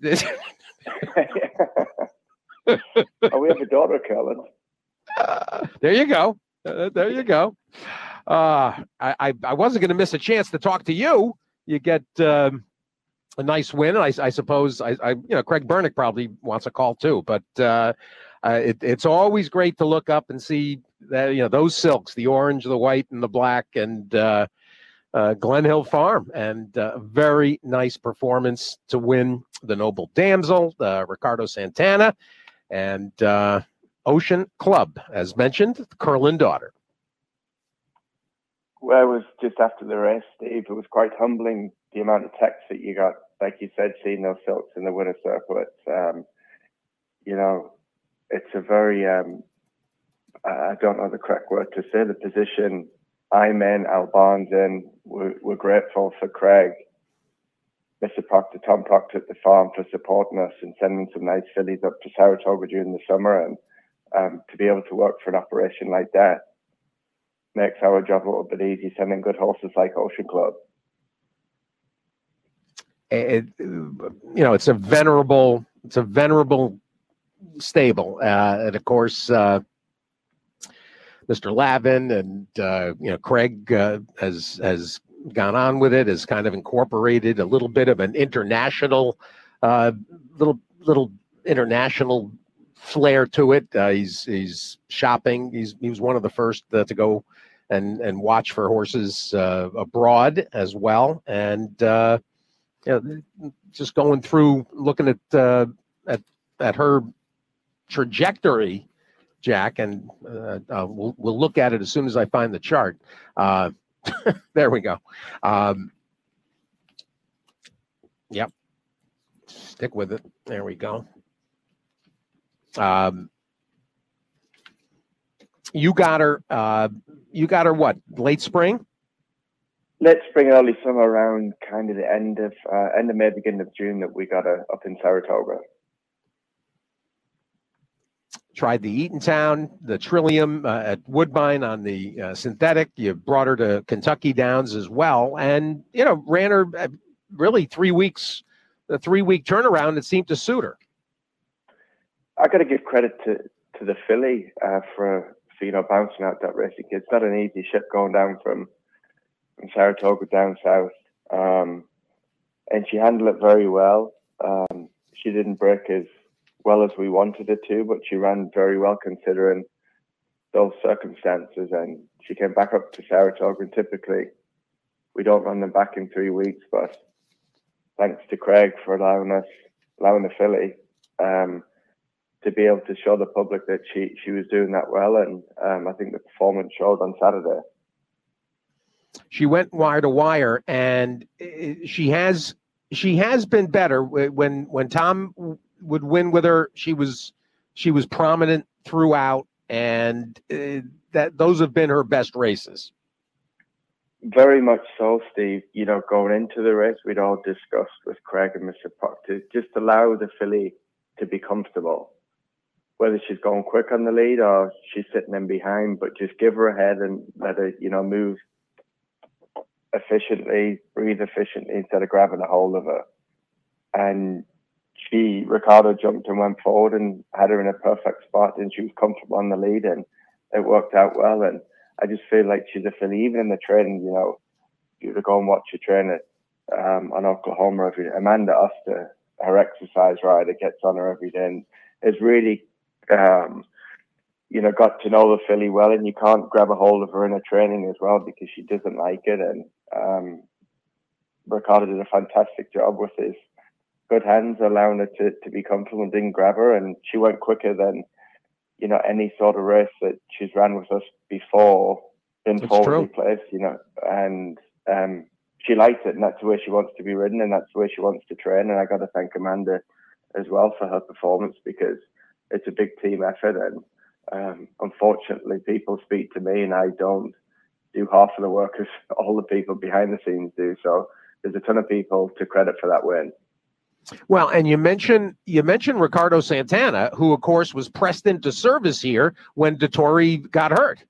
Oh, we have a daughter, Curlin. There you go. There you go. I wasn't going to miss a chance to talk to you. You get a nice win. I suppose Craig Bernick probably wants a call too, but it's always great to look up and see that, you know, those silks, the orange, the white, and the black, and Glen Hill Farm, and very nice performance to win the Noble Damsel, Ricardo Santana, and Ocean Club, as mentioned, the Curlin daughter. Well, it was just after the race, Steve. It was quite humbling, the amount of text that you got, like you said, seeing those silks in the winner's circle. It's, you know, it's a very, I don't know the correct word to say, the position I'm in, Al Barnes in. We're grateful for Craig, Mr. Proctor, Tom Proctor at the farm, for supporting us and sending some nice fillies up to Saratoga during the summer. And to be able to work for an operation like that makes our job a little bit easy, sending good horses like Ocean Club. You know, it's a venerable stable, and of course, Mr. Lavin and you know, Craig has gone on with it, has kind of incorporated a little bit of an international, little international flair to it. He's shopping. He was one of the first to go and watch for horses abroad as well, and you know, just going through, looking at her trajectory, Jack, and we'll look at it as soon as I find the chart. There we go. Yep. Stick with it. There we go. You got her. You got her. What? Late spring? Late spring, early summer, around kind of the end of May, beginning of June, that we got her up in Saratoga. Tried the Eatontown, the Trillium at Woodbine on the synthetic. You brought her to Kentucky Downs as well, and you know, ran her really 3 weeks, a 3-week turnaround. It seemed to suit her. I got to give credit to the filly for you know, bouncing out that racing. It's not an easy ship going down from Saratoga down south, and she handled it very well. She didn't break as well as we wanted it to, but she ran very well considering those circumstances, and she came back up to Saratoga. And typically we don't run them back in 3 weeks, but thanks to Craig for allowing the filly to be able to show the public that she was doing that well, and I think the performance showed on Saturday. She went wire to wire, and she has been better. When Tom would win with her, she was prominent throughout, and that those have been her best races. Very much so, Steve. You know, going into the race, we'd all discussed with Craig and Mr. Proctor, just allow the filly to be comfortable, whether she's going quick on the lead or she's sitting in behind, but just give her a head and let her, you know, move efficiently, breathe efficiently instead of grabbing a hold of her. And Ricardo jumped and went forward and had her in a perfect spot, and she was comfortable on the lead, and it worked out well. And I just feel like she's a filly, even in the training, you know, you to go and watch her train it on Oklahoma every day. Amanda Oster, her exercise rider, gets on her every day and is really, you know, got to know the filly well, and you can't grab a hold of her in a training as well because she doesn't like it. And Ricardo did a fantastic job with his good hands, allowing her to be comfortable, and didn't grab her. And she went quicker than, you know, any sort of race that she's ran with us before, been forwardly placed, you know, and she likes it, and that's the way she wants to be ridden, and that's the way she wants to train. And I got to thank Amanda as well for her performance, because it's a big team effort. And unfortunately, people speak to me and I don't do half of the work as all the people behind the scenes do. So there's a ton of people to credit for that win. Well, and you mentioned Ricardo Santana, who of course was pressed into service here when Dettori got hurt.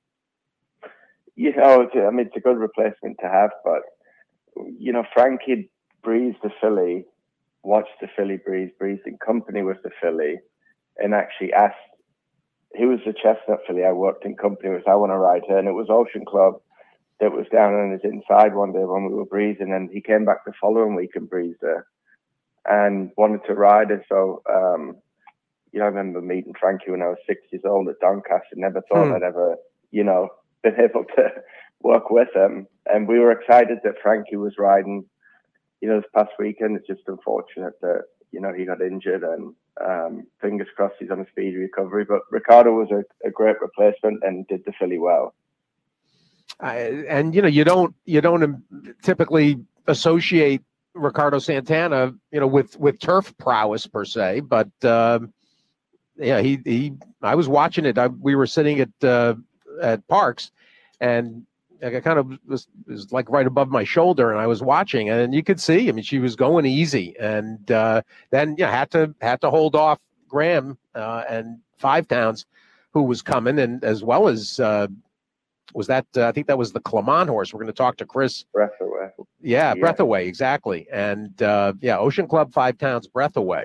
You know, I mean, it's a good replacement to have, but you know, Frankie breezed the filly, watched the filly breezed in company with the filly, and actually asked, who was the chestnut filly I worked in company with? I want to ride her. And it was Ocean Club that was down on his inside one day when we were breezing, and he came back the following week and breezed her and wanted to ride her. So, you know, I remember meeting Frankie when I was 6 years old at Doncaster. Never thought I'd ever you know, been able to work with him. And we were excited that Frankie was riding, you know, this past weekend. It's just unfortunate that, you know, he got injured, and fingers crossed he's on a speedy recovery. But Ricardo was a great replacement and did the filly well. And you know, you don't typically associate Ricardo Santana, you know, with turf prowess per se, but yeah, I was watching it. We were sitting at Parks, and I kind of was like right above my shoulder, and I was watching, and you could see. I mean, she was going easy, and then had to hold off Graham and Five Towns, who was coming, and as well as was that I think that was the Clement horse. We're going to talk to Chris. Breathaway. Yeah, Breathaway, exactly, and Ocean Club, Five Towns, Breathaway.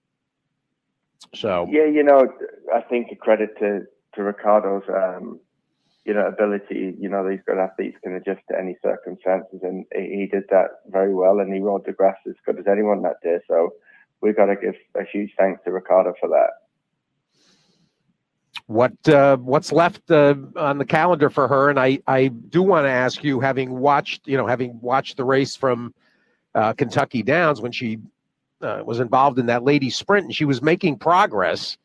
So yeah, you know, I think a credit to Ricardo's you know, ability. You know, these good athletes can adjust to any circumstances, and he did that very well, and he rode the grass as good as anyone that day. So we've got to give a huge thanks to Ricardo for that. What's left on the calendar for her? And I do want to ask you, having watched the race from Kentucky Downs when she was involved in that ladies sprint, and she was making progress,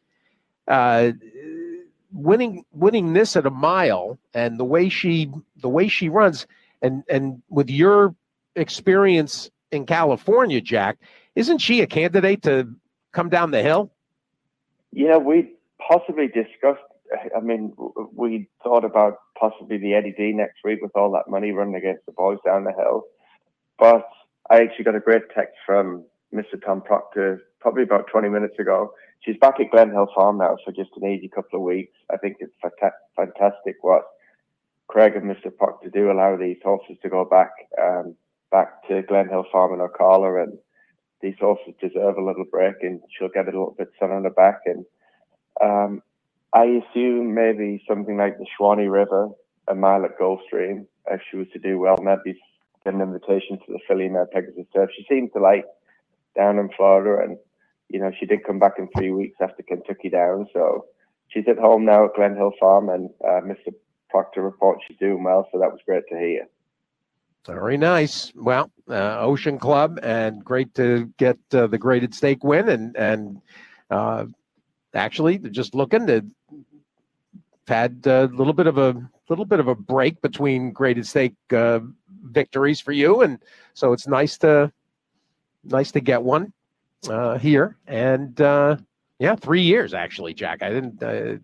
winning this at a mile, and the way she runs, and with your experience in California, Jack, isn't she a candidate to come down the hill? You know, we possibly discussed, I mean, we thought about possibly the Eddie D next week with all that money running against the boys down the hill. But I actually got a great text from Mr. Tom Proctor probably about 20 minutes ago. She's back at Glen Hill Farm now for just an easy couple of weeks. I think it's fantastic what Craig and Mr. Proctor do, allow these horses to go back to Glen Hill Farm in Ocala, and these horses deserve a little break, and she'll get a little bit sun on her back. And I assume maybe something like the Shawnee River, a mile at Gulfstream, if she was to do well, maybe get an invitation to the filly mare Pegasus Turf. She seems to like down in Florida, and you know, she did come back in 3 weeks after Kentucky Downs, so she's at home now at Glen Hill Farm, and Mr. Proctor reports she's doing well, so that was great to hear. Very nice. Well, Ocean Club, and great to get the graded stake win, and actually, just looking to had a little bit of a break between graded stake victories for you, and so it's nice to get one here. And 3 years actually, Jack. I didn't.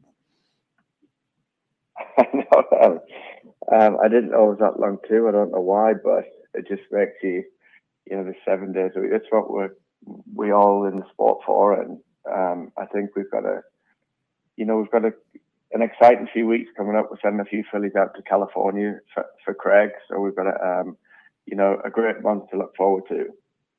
I know. I didn't know it was that long too. I don't know why, but it just makes you know, the 7 days a week. That's what we all in the sport for, and I think we've got an exciting few weeks coming up. We're sending a few fillies out to California for Craig, so we've got a great month to look forward to.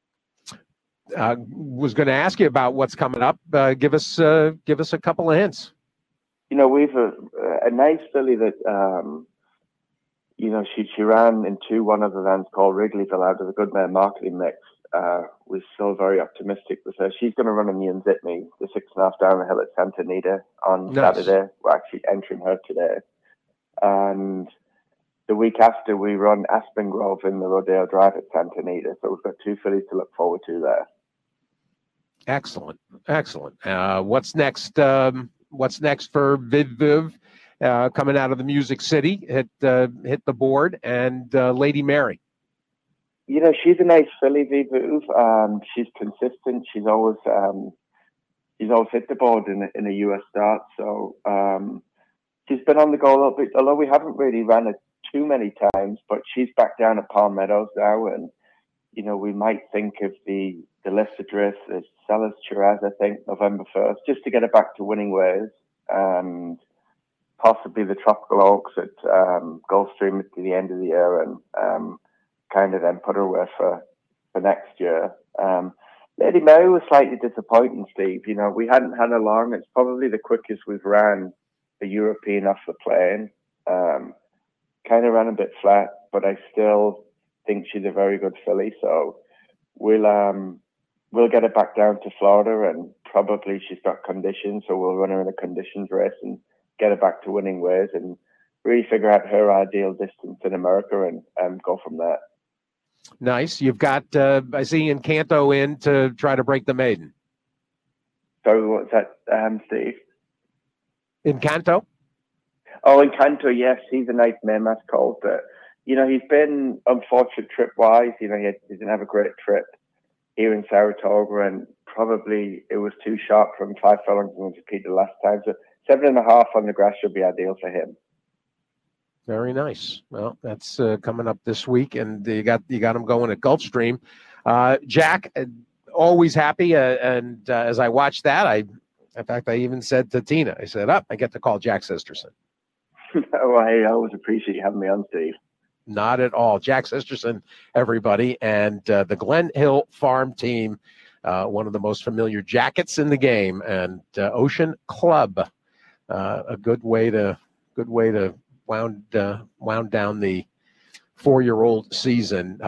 Was going to ask you about what's coming up. Give us a couple of hints. You know, we've a nice filly that you know, she ran in one other events called Wrigleyville out of the Good Mare marketing mix. We're still very optimistic with her. She's going to run in the Unzip-Me, the 6.5 down the hill at Santa Anita on Saturday. We're actually entering her today. And the week after, we run Aspen Grove in the Rodeo Drive at Santa Anita. So we've got two fillies to look forward to there. Excellent. What's next? What's next for Viv coming out of the Music City? Hit the board, and Lady Mary. You know, she's a nice filly, Viv. She's consistent. She's always hit the board in a US start. So she's been on the go a little bit, although we haven't really ran her too many times. But she's back down at Palm Meadows now, and you know, we might think of the Listed Race, the Sellers Shiraz, I think, November 1st, just to get her back to winning ways, and possibly the Tropical Oaks at Gulfstream at the end of the year, and kind of then put her away for next year. Lady Mary was slightly disappointing, Steve. You know, we hadn't had her long. It's probably the quickest we've ran a European off the plane. Kind of ran a bit flat, but I still think she's a very good filly. So we'll get her back down to Florida, and probably she's got conditions, so we'll run her in a conditions race and get her back to winning ways and really figure out her ideal distance in America and go from there. Nice. You've got, I see Encanto in to try to break the maiden. So what's that, Steve? Encanto? Oh, Encanto, yes. He's a nice name, that's called. But, he's been unfortunate trip-wise. He didn't have a great trip here in Saratoga, and probably it was too sharp from 5 furlongs and repeat the last time. So 7.5 on the grass should be ideal for him. Very nice. Well, that's coming up this week, and you got him going at Gulfstream. Jack, always happy, and as I watched that, in fact, I even said to Tina, I said, I get to call Jack Sisterson. Oh, I always appreciate you having me on, Steve. Not at all. Jack Sisterson, everybody, and the Glen Hill Farm team, one of the most familiar jackets in the game, and Ocean Club, a good way to wound down the 4-year-old season,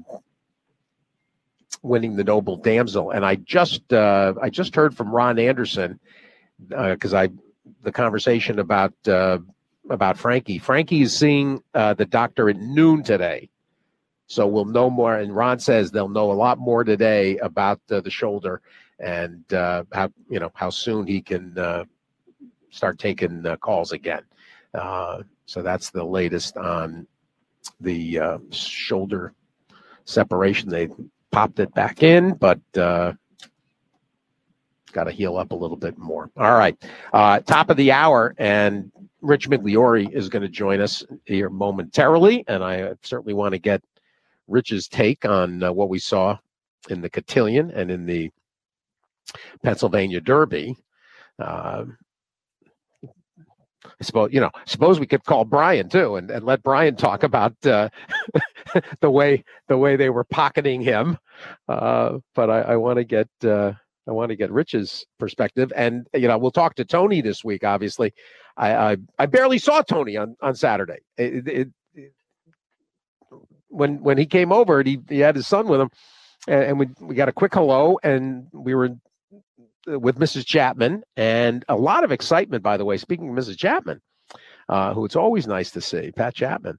winning the Noble Damsel. And I just heard from Ron Anderson because the conversation about Frankie. Frankie is seeing the doctor at noon today, so we'll know more. And Ron says they'll know a lot more today about the shoulder and how soon he can start taking calls again. So that's the latest on the shoulder separation. They popped it back in, but got to heal up a little bit more. All right. Top of the hour, and Rich Migliori is going to join us here momentarily, and I certainly want to get Rich's take on what we saw in the Cotillion and in the Pennsylvania Derby. I suppose we could call Brian too and let Brian talk about the way they were pocketing him. But I want to get Rich's perspective, and we'll talk to Tony this week. Obviously, I barely saw Tony on Saturday. When he came over, he had his son with him, and we got a quick hello, and we were with Mrs. Chapman, and a lot of excitement, by the way. Speaking of Mrs. Chapman, who it's always nice to see, Pat Chapman.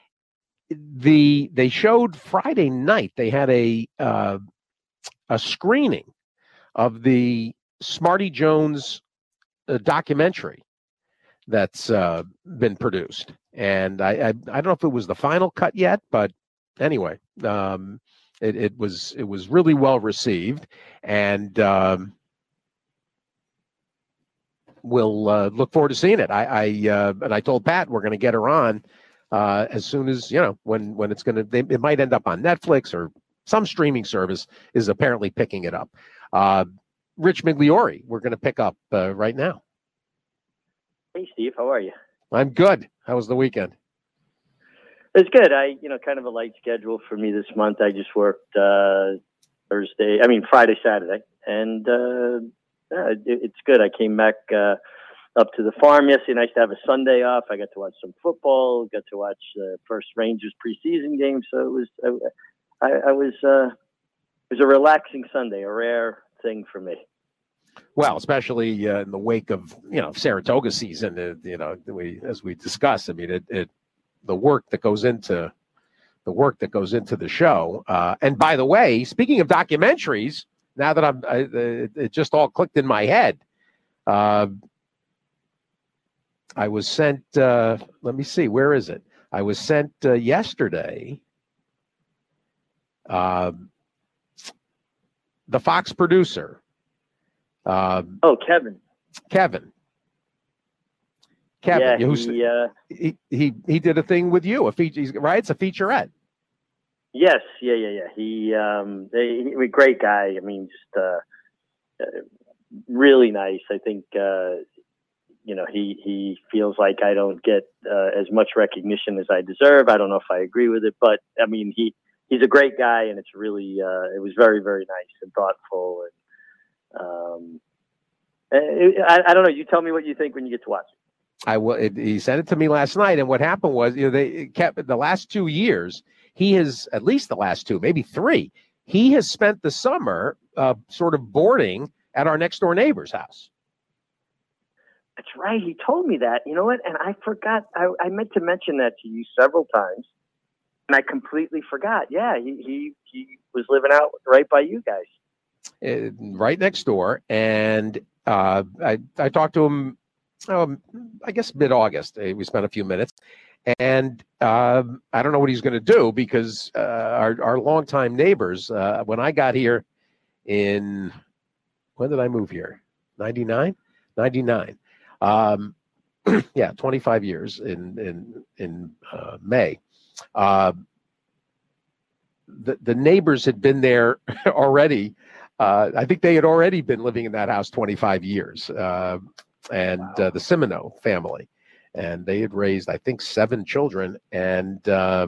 They showed Friday night. They had a screening of the Smarty Jones documentary that's been produced, and I don't know if it was the final cut yet, but anyway, it was really well received, and we'll look forward to seeing it. And I told Pat we're going to get her on as soon as when it's going to. It might end up on Netflix or some streaming service is apparently picking it up. Rich Migliori, we're going to pick up right now. Hey, Steve, how are you? I'm good. How was the weekend? It's good. Kind of a light schedule for me this month. I just worked Friday, Saturday, and it's good. I came back up to the farm yesterday. Nice to have a Sunday off. I got to watch some football. Got to watch the first Rangers preseason game. So it was a relaxing Sunday, a rare thing for me. Well, especially in the wake of Saratoga season, as we discussed. I mean, the work that goes into the show. And by the way, speaking of documentaries, now that it just all clicked in my head. I was sent. Let me see. Where is it? I was sent yesterday. The Fox producer. Kevin. Kevin. Yeah, he did a thing with you. A feature, right? It's a featurette. Yes, yeah. He a great guy. I mean, just really nice. I think he feels like I don't get as much recognition as I deserve. I don't know if I agree with it, but I mean, he's a great guy, and it's really it was very, very nice and thoughtful. And I don't know. You tell me what you think when you get to watch it. He sent it to me last night, and what happened was, they kept the last 2 years. He has, at least the last 2, maybe 3. He has spent the summer sort of boarding at our next door neighbor's house. That's right. He told me that. You know what? And I forgot. I meant to mention that to you several times, and I completely forgot. Yeah, he was living out right by you guys, right next door. And I talked to him, I guess mid-August. We spent a few minutes, and I don't know what he's going to do because our longtime neighbors. When I got here when did I move here? 99. Yeah, 25 years in May. The neighbors had been there already. I think they had already been living in that house 25 years. And Wow. The Simino family, and they had raised, I think, 7 children. And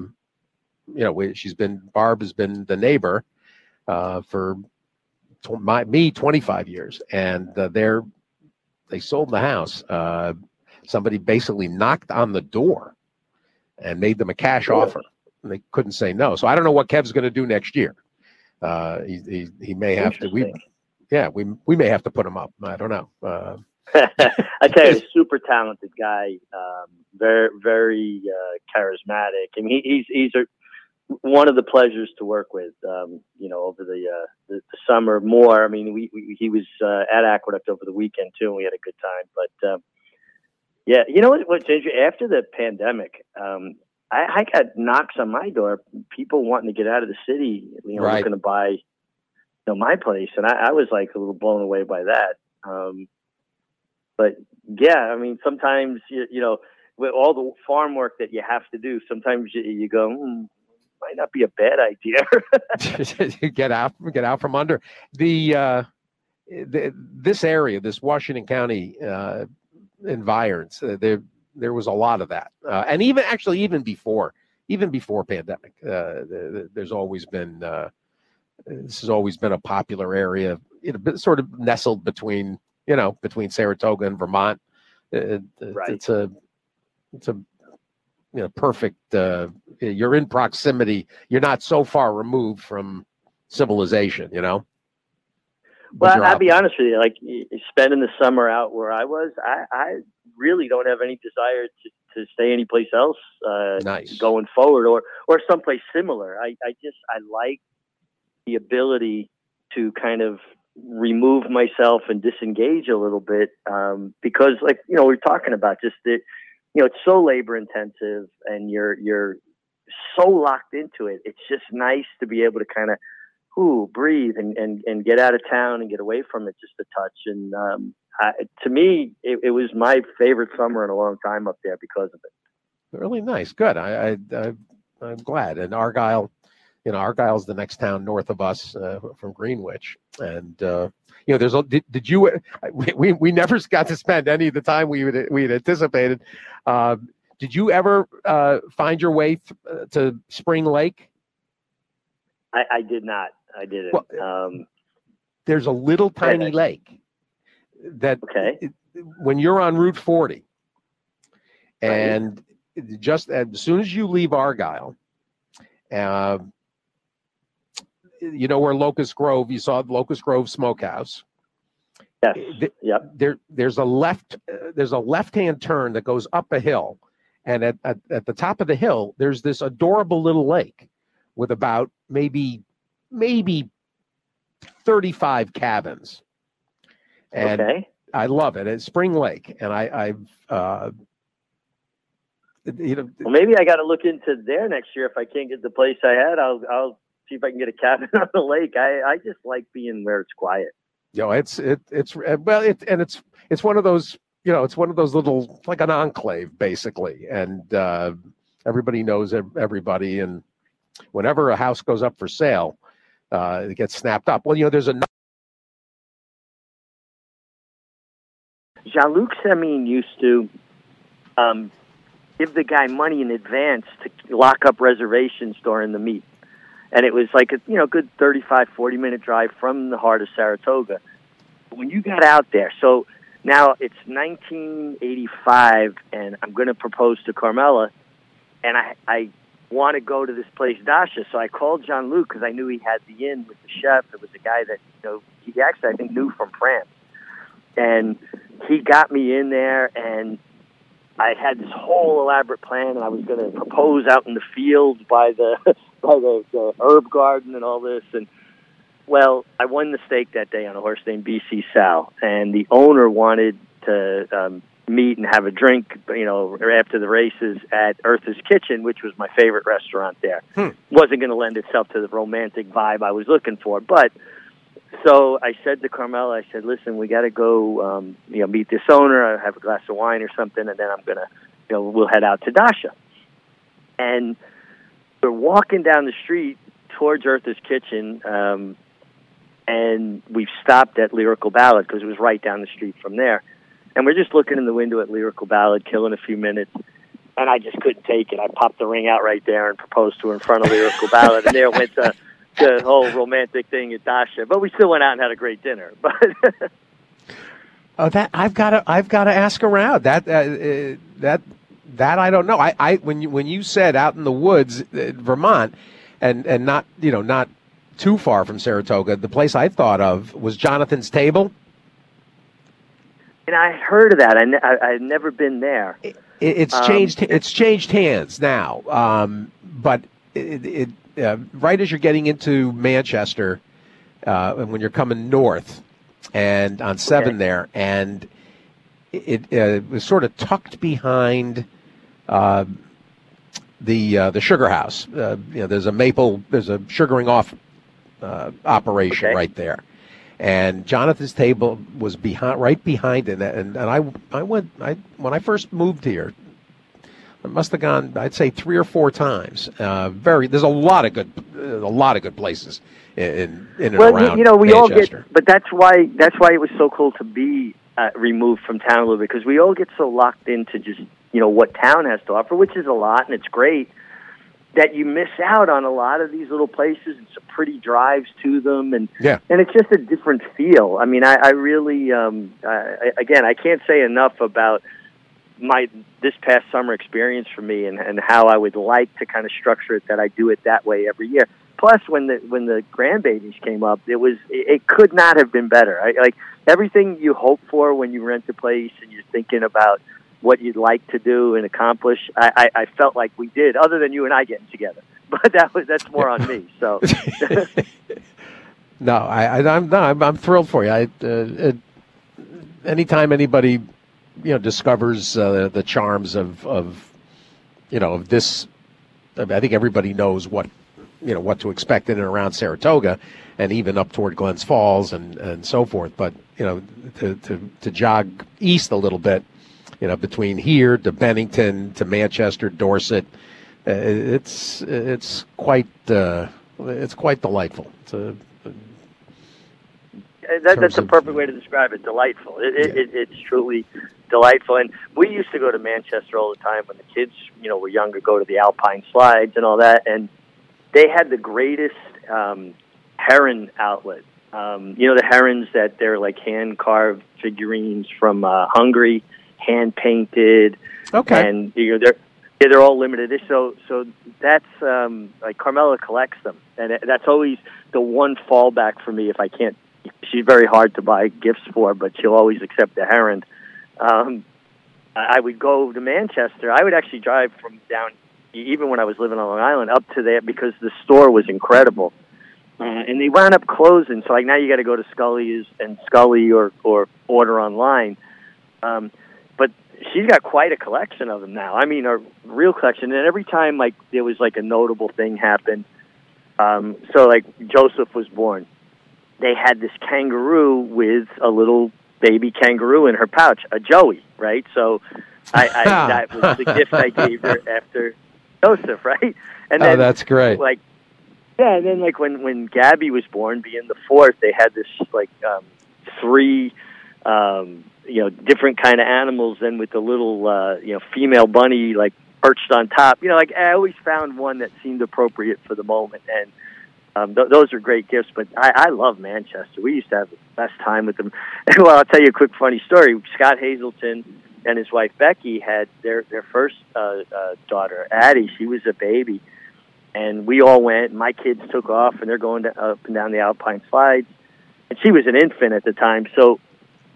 Barb has been the neighbor for me 25 years, and they sold the house. Somebody basically knocked on the door and made them a cash offer, and they couldn't say no. So I don't know what Kev's going to do next year. He may have to. We may have to put him up. I don't know. I tell you, super talented guy, very, very charismatic. I mean, he's one of the pleasures to work with. Over the summer more. I mean, he was at Aqueduct over the weekend too, and we had a good time. But yeah, you know what's interesting? After the pandemic, I got knocks on my door, people wanting to get out of the city, Right. looking to buy, my place, and I was like a little blown away by that. But yeah, I mean, sometimes with all the farm work that you have to do, sometimes you go, might not be a bad idea. Get out from under this area, this Washington County environs. There was a lot of that, and even before pandemic, there's always been this has always been a popular area. Sort of nestled between Saratoga and Vermont. Right. It's a perfect. You're in proximity. You're not so far removed from civilization. Well, I'll be honest with you. Like spending the summer out where I was, I really don't have any desire to stay anyplace else. Nice. Going forward, or someplace similar. I like the ability to kind of remove myself and disengage a little bit, because we're talking about just that. It's so labor intensive, and you're so locked into it. It's just nice to be able to kind of breathe and get out of town and get away from it just a touch. And to me, it was my favorite summer in a long time up there because of it. Really nice. Good. I'm glad. And Argyle, Argyle's the next town north of us from Greenwich. And, did you, we never got to spend any of the time we had anticipated. Did you ever find your way to Spring Lake? I did not. I didn't. Well, there's a little tiny lake that when you're on Route 40, and just as soon as you leave Argyle, where Locust Grove, you saw Locust Grove Smokehouse. Yes. Yep. There's a left-hand turn that goes up a hill, and at the top of the hill, there's this adorable little lake with about maybe 35 cabins. And I love it. It's Spring Lake, and well, maybe I got to look into there next year. If I can't get the place I had, I'll see if I can get a cabin on the lake. I just like being where it's quiet. It's one of those, it's one of those little, like an enclave basically. And everybody knows everybody. And whenever a house goes up for sale, it gets snapped up. Well, there's a Jean-Luc Semin used to give the guy money in advance to lock up reservations during the meet. And it was like a good 35, 40-minute drive from the heart of Saratoga. When you got out there, so now it's 1985, and I'm going to propose to Carmela, and I want to go to this place, Dasha. So I called Jean-Luc because I knew he had the inn with the chef. It was a guy that he actually, I think, knew from France. And he got me in there, and I had this whole elaborate plan, and I was going to propose out in the fields by the the herb garden and all this. And well, I won the stake that day on a horse named BC Sal, and the owner wanted to meet and have a drink, after the races at Eartha's Kitchen, which was my favorite restaurant there. Wasn't going to lend itself to the romantic vibe I was looking for, but so I said to Carmela, I said, listen, we got to go, meet this owner, have a glass of wine or something, and then I'm going to, we'll head out to Dasha. And we're walking down the street towards Eartha's Kitchen, and we've stopped at Lyrical Ballad because it was right down the street from there. And we're just looking in the window at Lyrical Ballad, killing a few minutes, and I just couldn't take it. I popped the ring out right there and proposed to her in front of Lyrical Ballad, and there went the whole romantic thing at Dasha. But we still went out and had a great dinner. But I've got to ask around that I don't know. I when you said out in the woods, Vermont, and not not too far from Saratoga, the place I thought of was Jonathan's Table. And I heard of that. I've never been there. It's changed. It's changed hands now. But right as you're getting into Manchester, when you're coming north, and on 7 there, and it was sort of tucked behind the sugar house. There's a sugaring off operation right there. And Jonathan's Table was right behind it, and I went when I first moved here. I must have gone, I'd say 3 or 4 times. There's a lot of good places in and around we Manchester. all get, but that's why it was so cool to be removed from town a little bit, because we all get so locked into just what town has to offer, which is a lot, and it's great, that you miss out on a lot of these little places and some pretty drives to them, and it's just a different feel. I mean, I really, again, I can't say enough about this past summer experience for me, and how I would like to kind of structure it that I do it that way every year. Plus, when the grandbabies came up, it could not have been better. Like everything you hope for when you rent a place and you're thinking about what you'd like to do and accomplish, I felt like we did, other than you and I getting together. But that's more on me. So no, I'm thrilled for you. Anytime anybody discovers the charms of this, I think everybody knows what to expect in and around Saratoga, and even up toward Glens Falls and so forth. But to jog east a little bit, between here to Bennington to Manchester, Dorset, it's quite delightful. That's a perfect way to describe it. Delightful. It's truly delightful. And we used to go to Manchester all the time when the kids, were younger, go to the Alpine slides and all that. And they had the greatest heron outlet. The herons that they're like hand carved figurines from Hungary, hand painted. Okay. And they're all limited. So that's like Carmela collects them, and that's always the one fallback for me if I can't. She's very hard to buy gifts for, but she'll always accept the heron. I would go to Manchester. I would actually drive from down, even when I was living on Long Island, up to there because the store was incredible. And they wound up closing, so like now you got to go to Scully's and Scully or order online. But she's got quite a collection of them now. I mean, a real collection. And every time like there was like a notable thing happen, so like Joseph was born, they had this kangaroo with a little baby kangaroo in her pouch, a Joey, right? So that was the gift I gave her after Joseph, right? And then, that's great. Like, yeah, and then like when Gabby was born, being the 4th, they had this like 3 different kind of animals, then with the little female bunny like perched on top. Like I always found one that seemed appropriate for the moment, and those are great gifts. But I love Manchester. We used to have the best time with them. Well, I'll tell you a quick funny story. Scott Hazelton and his wife Becky had their first daughter, Addie. She was a baby, and we all went. My kids took off, and they're going up and down the Alpine slides. And she was an infant at the time, so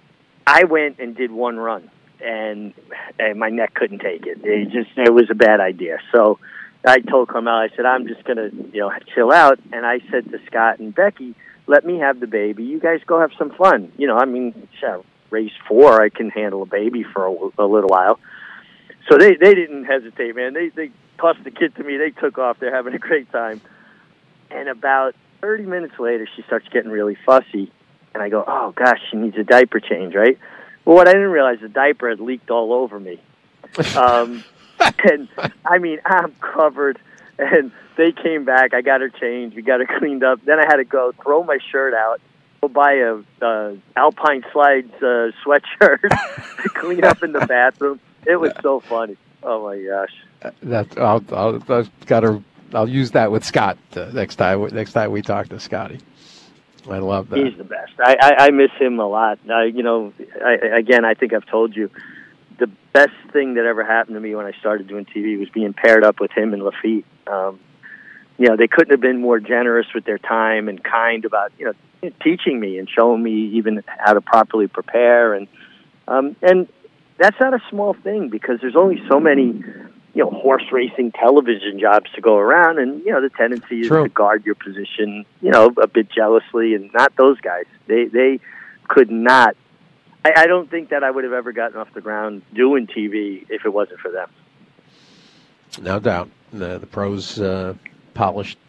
I went and did one run, and my neck couldn't take it. It was a bad idea. So I told Carmel, I said, I'm just going to, chill out. And I said to Scott and Becky, let me have the baby. You guys go have some fun. Raise 4, I can handle a baby for a little while. So they didn't hesitate, man. They tossed the kid to me. They took off. They're having a great time. And about 30 minutes later, she starts getting really fussy. And I go, oh, gosh, she needs a diaper change, right? Well, what I didn't realize, the diaper had leaked all over me. And, I'm covered. And they came back. I got her changed. We got her cleaned up. Then I had to go throw my shirt out, go buy a Alpine Slides sweatshirt to clean up in the bathroom. It was so funny. Oh, my gosh. I'll use that with Scott next time we talk to Scotty. I love that. He's the best. I miss him a lot. I think I've told you, the best thing that ever happened to me when I started doing TV was being paired up with him and Lafitte. They couldn't have been more generous with their time and kind about, teaching me and showing me even how to properly prepare. And that's not a small thing, because there's only so many, horse racing television jobs to go around, and the tendency is to guard your position, a bit jealously, and not those guys. They could not. I don't think that I would have ever gotten off the ground doing TV if it wasn't for them. No doubt, the pros, polished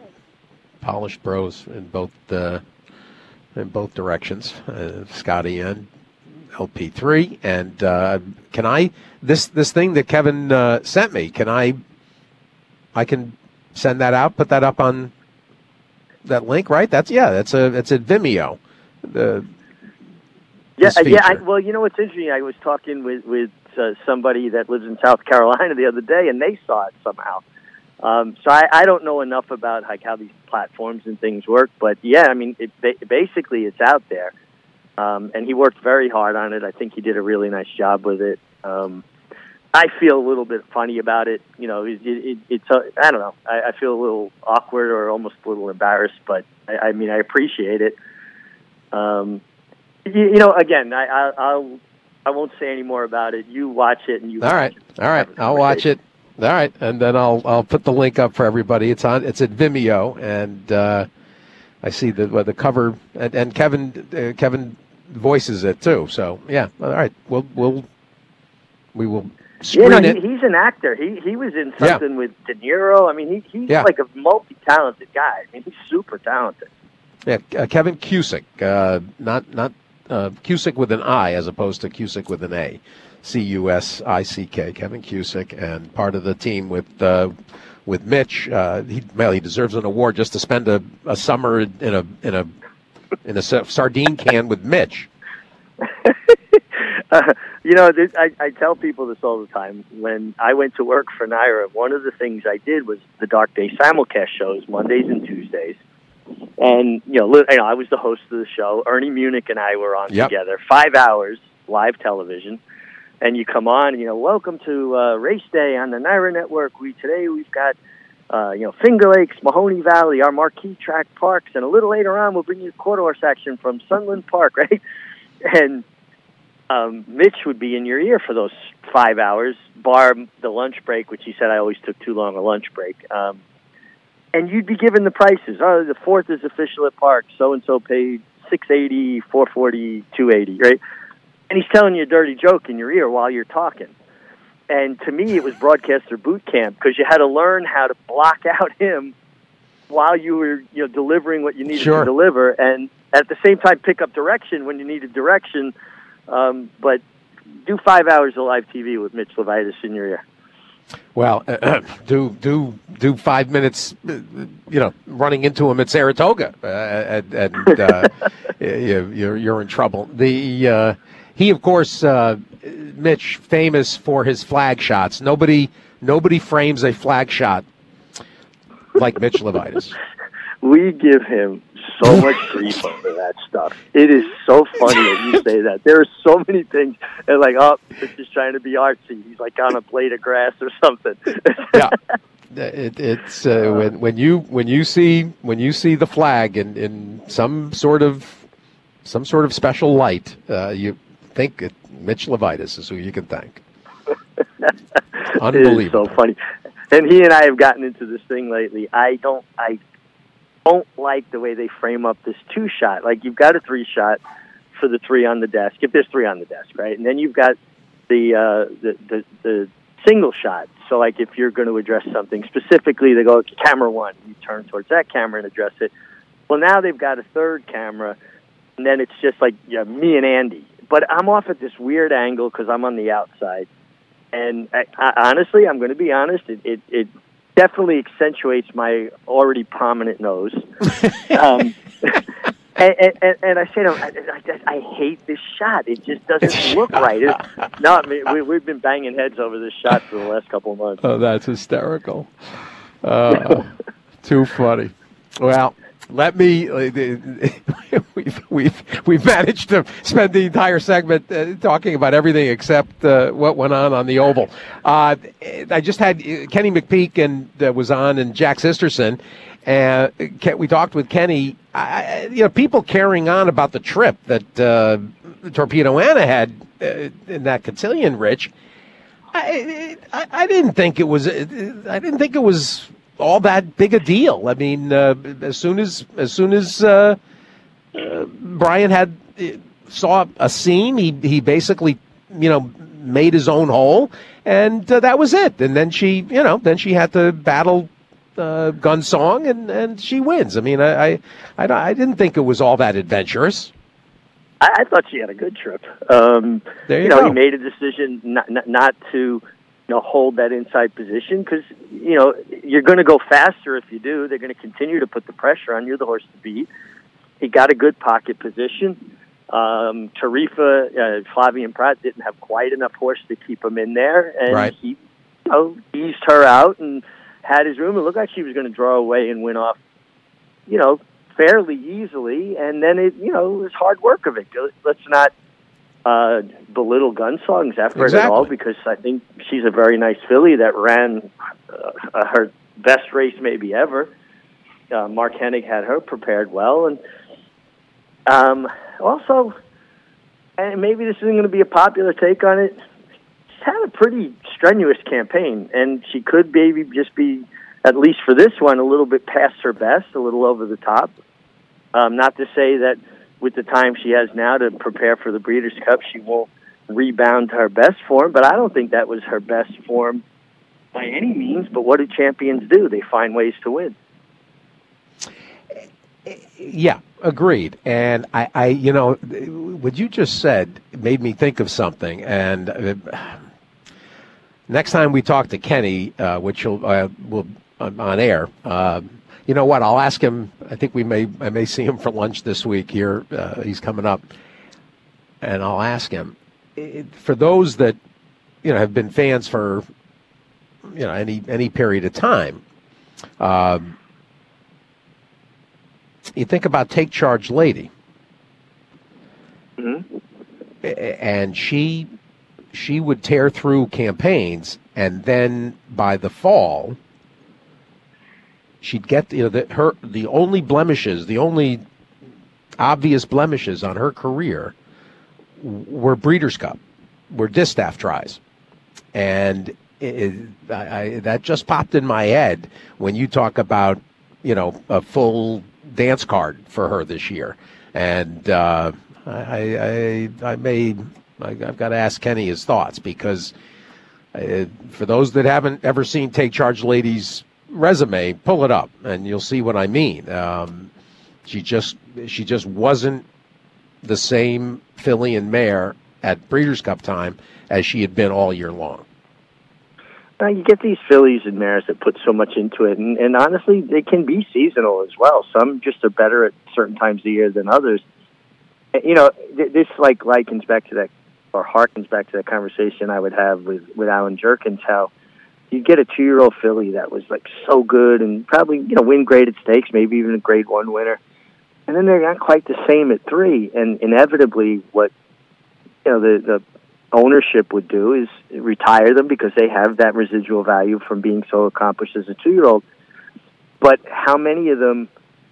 pros in both directions, Scotty and LP3. And can I this thing that Kevin sent me? I can send that out, put that up on that link, right? It's at Vimeo. Well, what's interesting? I was talking with somebody that lives in South Carolina the other day, and they saw it somehow. So I don't know enough about how these platforms and things work, but basically it's out there. And he worked very hard on it. I think he did a really nice job with it. I feel a little bit funny about it. It's I don't know. I feel a little awkward or almost a little embarrassed, but I appreciate it. Again, I won't say any more about it. You watch it, and you. All right. I'll watch it. All right, and then I'll put the link up for everybody. It's at Vimeo, and I see the cover, and Kevin voices it too. So yeah, all right, we will screen it. He's an actor. He was in something with De Niro. He's like a multi-talented guy. He's super talented. Yeah, Kevin Cusick, not Cusick with an I as opposed to Cusick with an A, Cusick. Kevin Cusick, and part of the team with Mitch. He deserves an award just to spend a summer in a sardine can with Mitch. I tell people this all the time. When I went to work for Naira, one of the things I did was the Dark Day simulcast shows, Mondays and Tuesdays. And, I was the host of the show. Ernie Munich and I were on together, 5 hours, live television. And you come on, welcome to Race Day on the Naira Network. Today we've got, Finger Lakes, Mahoney Valley, our marquee track parks. And a little later on, we'll bring you quarter horse action from Sunland Park, right? And Mitch would be in your ear for those 5 hours, bar the lunch break, which he said I always took too long a lunch break. And you'd be given the prices. Oh, the 4th is official at Park. So-and-so paid $680, $440, $280, right? And he's telling you a dirty joke in your ear while you're talking. And to me, it was broadcaster boot camp, because you had to learn how to block out him while you were delivering what you needed to deliver, and at the same time pick up direction when you needed direction. But do 5 hours of live TV with Mitch Levitis in your ear. Well, do 5 minutes, running into him at Saratoga, and you're in trouble. He, of course, Mitch, famous for his flag shots. Nobody frames a flag shot like Mitch Levitis. We give him so much grief over that stuff. It is so funny that you say that. There are so many things, and Mitch is trying to be artsy. He's like on a blade of grass or something. Yeah, it's when you see the flag in some sort of special light, think Mitch Levitas is who you can thank. It is so funny. And he and I have gotten into this thing lately. I don't like the way they frame up this 2-shot. Like, you've got a 3-shot for the 3 on the desk, if there's 3 on the desk, right? And then you've got the single shot. So, like, if you're going to address something specifically, they go, camera 1. You turn towards that camera and address it. Well, now they've got a 3rd camera, and then it's just like me and Andy. But I'm off at this weird angle because I'm on the outside. And I, honestly, I'm going to be honest, it definitely accentuates my already prominent nose. And I say to him, I hate this shot. It just doesn't look right. We've been banging heads over this shot for the last couple of months. Oh, that's hysterical. Too funny. Well, let me. We've managed to spend the entire segment talking about everything except what went on the Oval. I just had Kenny McPeak and was on, and Jack Sisterson, and we talked with Kenny. People carrying on about the trip that Torpedo Anna had in that cotillion, Rich. I didn't think it was. I didn't think it was all that big a deal. I mean, as soon as Brian saw a scene, he basically made his own hole, and that was it. And then she had to battle Gun Song, and she wins. I mean, I didn't think it was all that adventurous. I thought she had a good trip. There you go. He made a decision not to hold that inside position because, you're going to go faster if you do. They're going to continue to put the pressure on you, the horse to beat. He got a good pocket position. Tarifa, Flavien Prat didn't have quite enough horse to keep him in there. And right. He eased her out and had his room. It looked like she was going to draw away and win off, fairly easily. And then it was hard work of it. Let's not belittle Gunsong's effort at all, because I think she's a very nice filly that ran her best race maybe ever. Mark Hennig had her prepared well, and also, and maybe this isn't going to be a popular take on it, she's had a pretty strenuous campaign, and she could maybe just be, at least for this one, a little bit past her best, a little over the top. Not to say that with the time she has now to prepare for the Breeders' Cup, she won't rebound to her best form, but I don't think that was her best form by any means. But what do champions do? They find ways to win. Yeah, agreed. And I what you just said made me think of something. And next time we talk to Kenny, which we'll on air, you know what? I'll ask him. I think I may see him for lunch this week here. He's coming up, and I'll ask him. For those that have been fans for any period of time, you think about Take Charge Lady, mm-hmm. and she would tear through campaigns, and then by the fall, she'd get the only blemishes, the only obvious blemishes on her career were Breeders' Cup, were distaff tries, and that just popped in my head when you talk about a full dance card for her this year, and I've got to ask Kenny his thoughts, because for those that haven't ever seen Take Charge Lady's resume, pull it up and you'll see what I mean. She just wasn't the same filly and mare at Breeders' Cup time as she had been all year long. Now, you get these fillies and mares that put so much into it, and honestly, they can be seasonal as well. Some just are better at certain times of the year than others. This likens back to that, or harkens back to that conversation I would have with Alan Jerkins, how you get a 2-year-old filly that was so good and probably win graded stakes, maybe even a Grade 1 winner, and then they're not quite the same at 3. And inevitably, what the ownership would do is retire them because they have that residual value from being so accomplished as a 2-year-old. But how many of them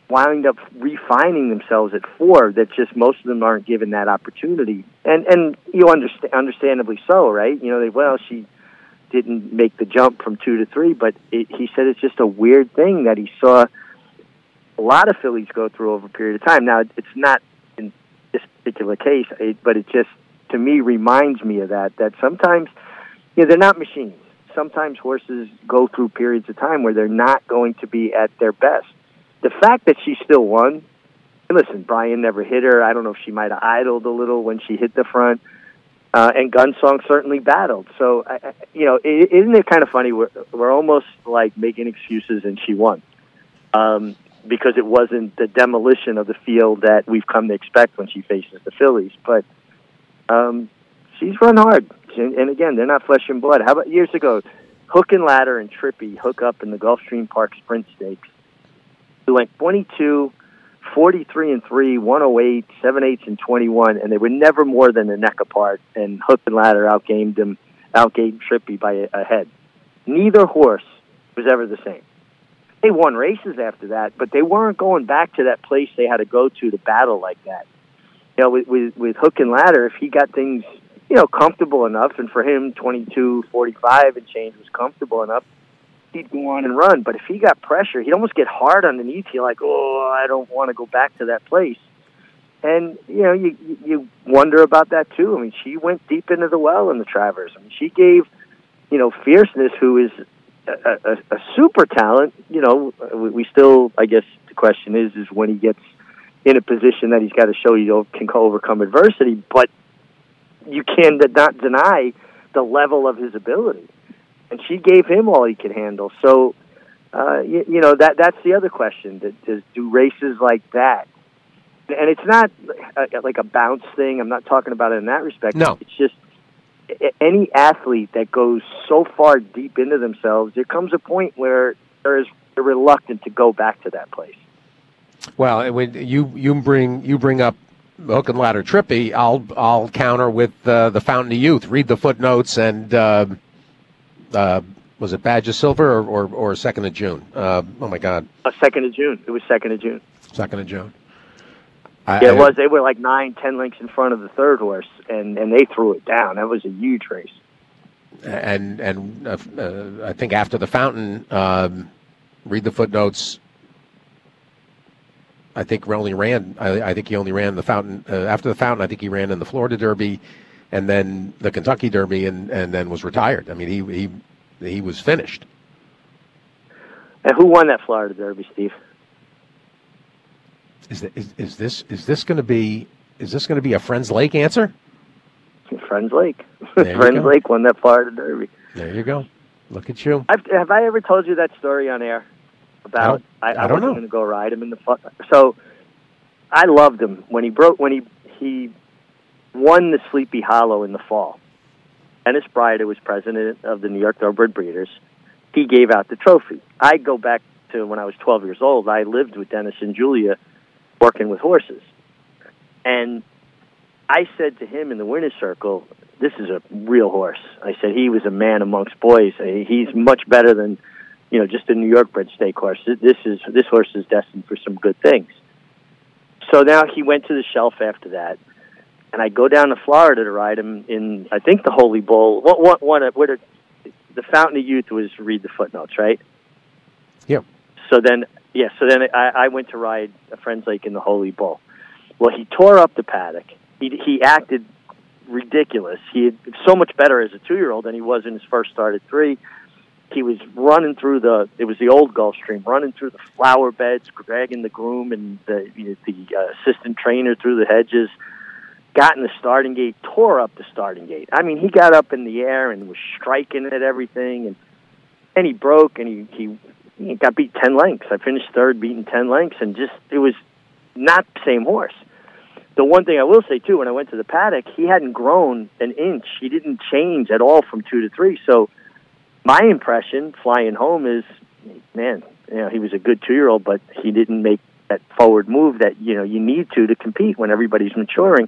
wind up refining themselves at 4. That just most of them aren't given that opportunity, and you understandably so, right? You know, she didn't make the jump from 2 to 3, but he said it's just a weird thing that he saw a lot of fillies go through over a period of time. Now, it's not in this particular case, but it just, to me, reminds me of that sometimes, you know, they're not machines. Sometimes horses go through periods of time where they're not going to be at their best. The fact that she still won, and listen, Brian never hit her. I don't know if she might have idled a little when she hit the front. And Gunsong certainly battled. So, you know, isn't it kind of funny? We're almost like making excuses, and she won. Because it wasn't the demolition of the field that we've come to expect when she faces the fillies. But she's run hard. And again, they're not flesh and blood. How about years ago? Hook and Ladder and Trippy hook up in the Gulfstream Park Sprint Stakes. They went 22, 43-3, 108, 7/8, and 21, and they were never more than a neck apart. And Hook and Ladder outgained Trippy by a head. Neither horse was ever the same. They won races after that, but they weren't going back to that place they had to go to battle like that. You know, with Hook and Ladder, if he got things, you know, comfortable enough, and for him, 22:45 and change was comfortable enough, he'd go on and run. But if he got pressure, he'd almost get hard underneath. You're like, oh, I don't want to go back to that place. And, you know, you wonder about that, too. I mean, she went deep into the well in the Travers. I mean, she gave, you know, Fierceness, who is a super talent. You know, we still, I guess the question is when he gets in a position that he's got to show you can overcome adversity. But you can not deny the level of his ability. And she gave him all he could handle. So, you know, that's the other question. Do races like that, and it's not like a bounce thing. I'm not talking about it in that respect. No. It's just any athlete that goes so far deep into themselves, there comes a point where they're reluctant to go back to that place. Well, when you bring up Hook and Ladder Trippy, I'll counter with the Fountain of Youth. Read the footnotes and was it Badge of Silver or 2nd of June? Oh my God! 2nd of June. It was 2nd of June. 2nd of June. It was. They were like 9-10 lengths in front of the third horse, and they threw it down. That was a huge race. And I think after the Fountain, read the footnotes. I think he only ran. I think he only ran the Fountain after the Fountain. I think he ran in the Florida Derby, and then the Kentucky Derby, and then was retired. I mean, he was finished. And who won that Florida Derby, Steve? Is this going to be a Friends Lake answer? Friends Lake. Friends Lake won that Florida Derby. There you go. Look at you. Have I ever told you that story on air? About I don't wasn't know. going to go ride him in the so I loved him when he won the Sleepy Hollow in the fall. Dennis Bryder was president of the New York Thoroughbred Breeders. He gave out the trophy. I go back to when I was 12 years old. I lived with Dennis and Julia working with horses. And I said to him in the winner's circle, this is a real horse. I said, he was a man amongst boys. He's much better than, you know, just a New York bred stake horse. This horse is destined for some good things. So now he went to the shelf after that. And I go down to Florida to ride him in, I think, the Holy Bull. The Fountain of Youth was read the footnotes, right? Yep. So then I went to ride a Friends Lake in the Holy Bull. Well, he tore up the paddock. He acted ridiculous. He had so much better as a 2-year-old than he was in his first start at 3. He was running through it was the old Gulfstream, running through the flower beds, dragging the groom and the assistant trainer through the hedges. Got in the starting gate, tore up the starting gate. I mean, he got up in the air and was striking at everything, and he broke, and he got beat 10 lengths. I finished third, beaten 10 lengths, and it was not the same horse. The one thing I will say, too, when I went to the paddock, he hadn't grown an inch. He didn't change at all from 2 to 3. So my impression flying home is, man, you know, he was a good 2-year-old, but he didn't make that forward move that, you know, you need to compete when everybody's maturing.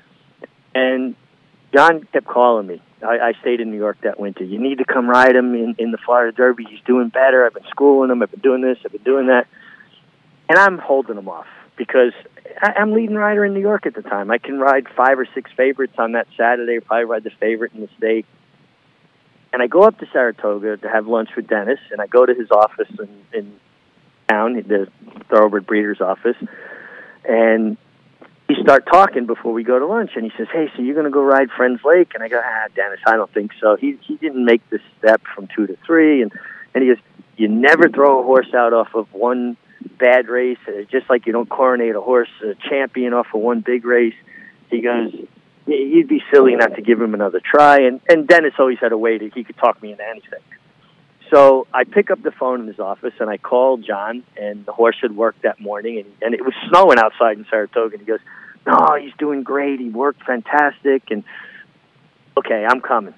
And John kept calling me. I stayed in New York that winter. You need to come ride him in the Florida Derby. He's doing better. I've been schooling him. I've been doing this. I've been doing that. And I'm holding them off because I'm leading rider in New York at the time. I can ride 5 or 6 favorites on that Saturday, probably ride the favorite in the stake. And I go up to Saratoga to have lunch with Dennis, and I go to his office in town, the Thoroughbred Breeder's office, and we start talking before we go to lunch, and he says, hey, so you're going to go ride Friends Lake? And I go, Dennis, I don't think so. He didn't make the step from 2 to 3, and he goes, you never throw a horse out off of one bad race, just like you don't coronate a horse a champion off of one big race. He goes, you'd be silly not to give him another try. And Dennis always had a way that he could talk me into anything. So I pick up the phone in his office, and I call John, and the horse had worked that morning, and it was snowing outside in Saratoga, and he goes, no, he's doing great. He worked fantastic, and okay, I'm coming.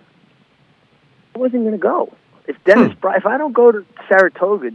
I wasn't going to go. If I don't go to Saratoga,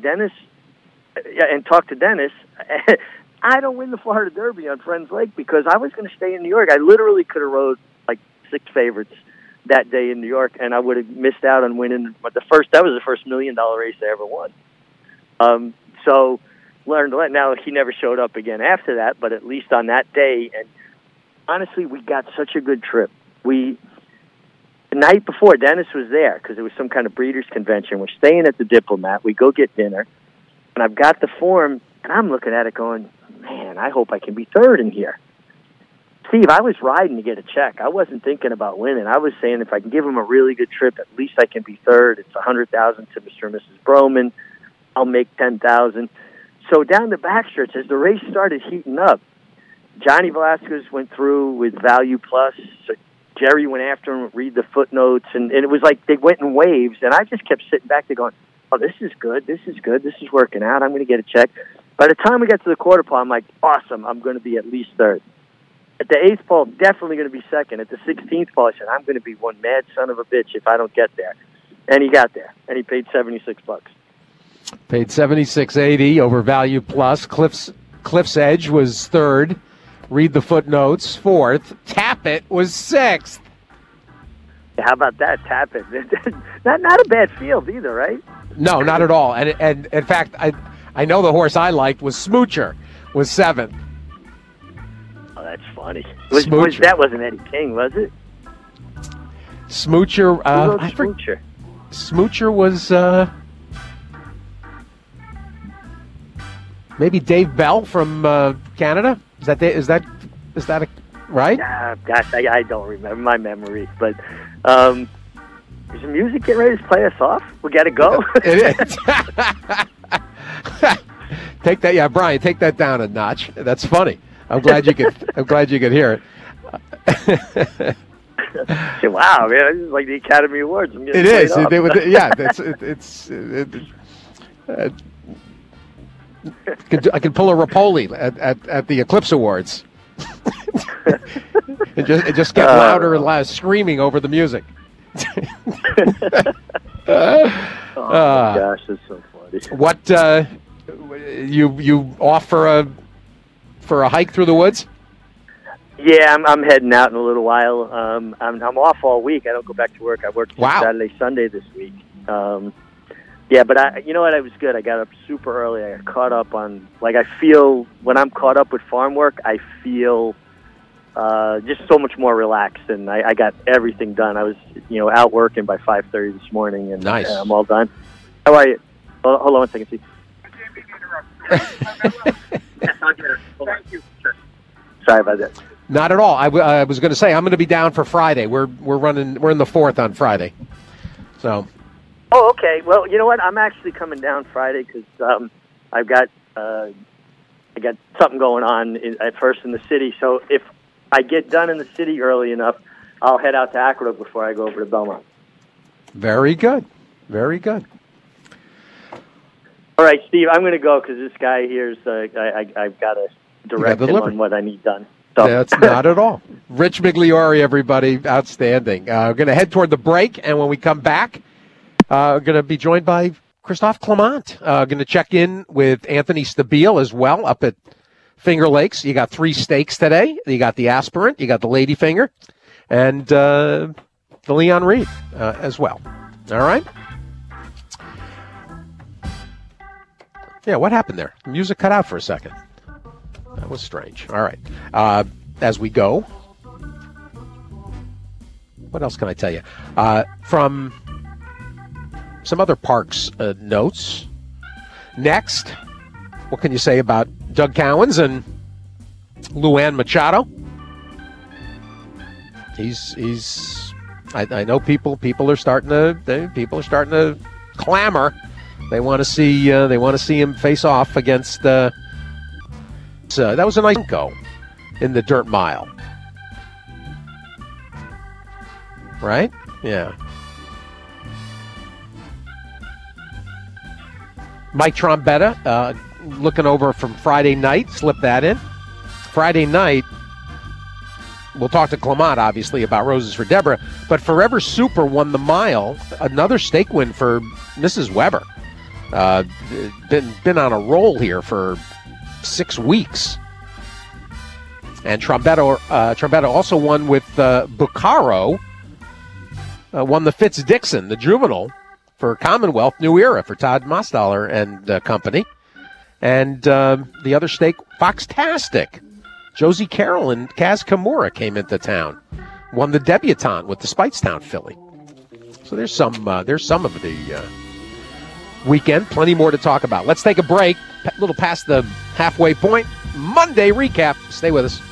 and talk to Dennis, I don't win the Florida Derby on Friends Lake because I was going to stay in New York. I literally could have rode like 6 favorites that day in New York, and I would have missed out on winning. But that was the first $1 million race I ever won. So learned to let. Now he never showed up again after that, but at least on that day, and honestly, we got such a good trip. The night before, Dennis was there because it was some kind of breeders' convention. We're staying at the Diplomat. We go get dinner, and I've got the form, and I'm looking at it going, man, I hope I can be third in here. Steve, I was riding to get a check. I wasn't thinking about winning. I was saying if I can give him a really good trip, at least I can be third. It's $100,000 to Mr. and Mrs. Broman. I'll make $10,000. So down the backstretch, as the race started heating up, Johnny Velasquez went through with Value Plus. So Jerry went after him, read the footnotes, and it was like they went in waves. And I just kept sitting back there going, oh, this is good, this is good, this is working out, I'm going to get a check. By the time we got to the quarter pole, I'm like, awesome, I'm going to be at least third. At the 8th pole, definitely going to be second. At the 16th pole, I said, I'm going to be one mad son of a bitch if I don't get there. And he got there, and he paid $76. Paid $76.80 over Value Plus. Cliff's Edge was third. Read the footnotes, fourth. Tap It was sixth. How about that? Tap It. not a bad field either, right? No, not at all. And in fact, I know the horse I liked was Smoocher, was seventh. Oh, that's funny. That wasn't Eddie King, was it? Smoocher. Smoocher? Smoocher was maybe Dave Bell from Canada. Is that right? Gosh, I don't remember my memory, but is the music getting ready to play us off? We got to go. It is. Take that, Brian. Take that down a notch. That's funny. I'm glad you could hear it. Wow, man! This is like the Academy Awards. It is. I can pull a Rapoli at the Eclipse Awards. and just get louder and louder, screaming over the music. Oh my gosh, that's so funny. What you off for a hike through the woods? Yeah, I'm heading out in a little while. I'm off all week. I don't go back to work. I worked Saturday, Sunday this week. Yeah, but you know what? I was good. I got up super early. I got caught up on, I feel, when I'm caught up with farm work, I feel just so much more relaxed, and I got everything done. I was, out working by 5:30 this morning, and nice. I'm all done. How are you? Hold on 1 second, Steve. Thank you. Sorry about that. Not at all. I was going to say I'm going to be down for Friday. We're in the 4th on Friday, so. Oh, okay. Well, you know what? I'm actually coming down Friday because I got something going on at first in the city. So if I get done in the city early enough, I'll head out to Aqueduct before I go over to Belmont. Very good. Very good. All right, Steve, I'm going to go because this guy here's I've got to direct him on what I need done. So. That's not at all. Rich Migliori, everybody. Outstanding. We're going to head toward the break, and when we come back, we're going to be joined by Christophe Clement. Going to check in with Anthony Stabile as well up at Finger Lakes. You got 3 stakes today. You got the Aspirant, you got the Ladyfinger, and the Leon Reed as well. All right? Yeah, what happened there? The music cut out for a second. That was strange. All right. As we go, what else can I tell you? From some other Parks notes. Next, what can you say about Doug Cowens and Luann Machado? I know people are starting to clamor. They want to see him face off against. That was a nice go in the dirt mile, right? Yeah. Mike Trombetta looking over from Friday night. Slip that in. Friday night. We'll talk to Clement, obviously, about Roses for Deborah. But Forever Super won the mile. Another stake win for Mrs. Weber. Been on a roll here for 6 weeks. And Trombetta also won with Bucaro. Won the Fitz-Dixon, the juvenile, for Commonwealth New Era for Todd Mostaller and company. And the other stake, Foxtastic. Josie Carroll and Kaz Kimura came into town. Won the debutante with the Speightstown filly. So there's some of the weekend. Plenty more to talk about. Let's take a break. A little past the halfway point. Monday recap. Stay with us.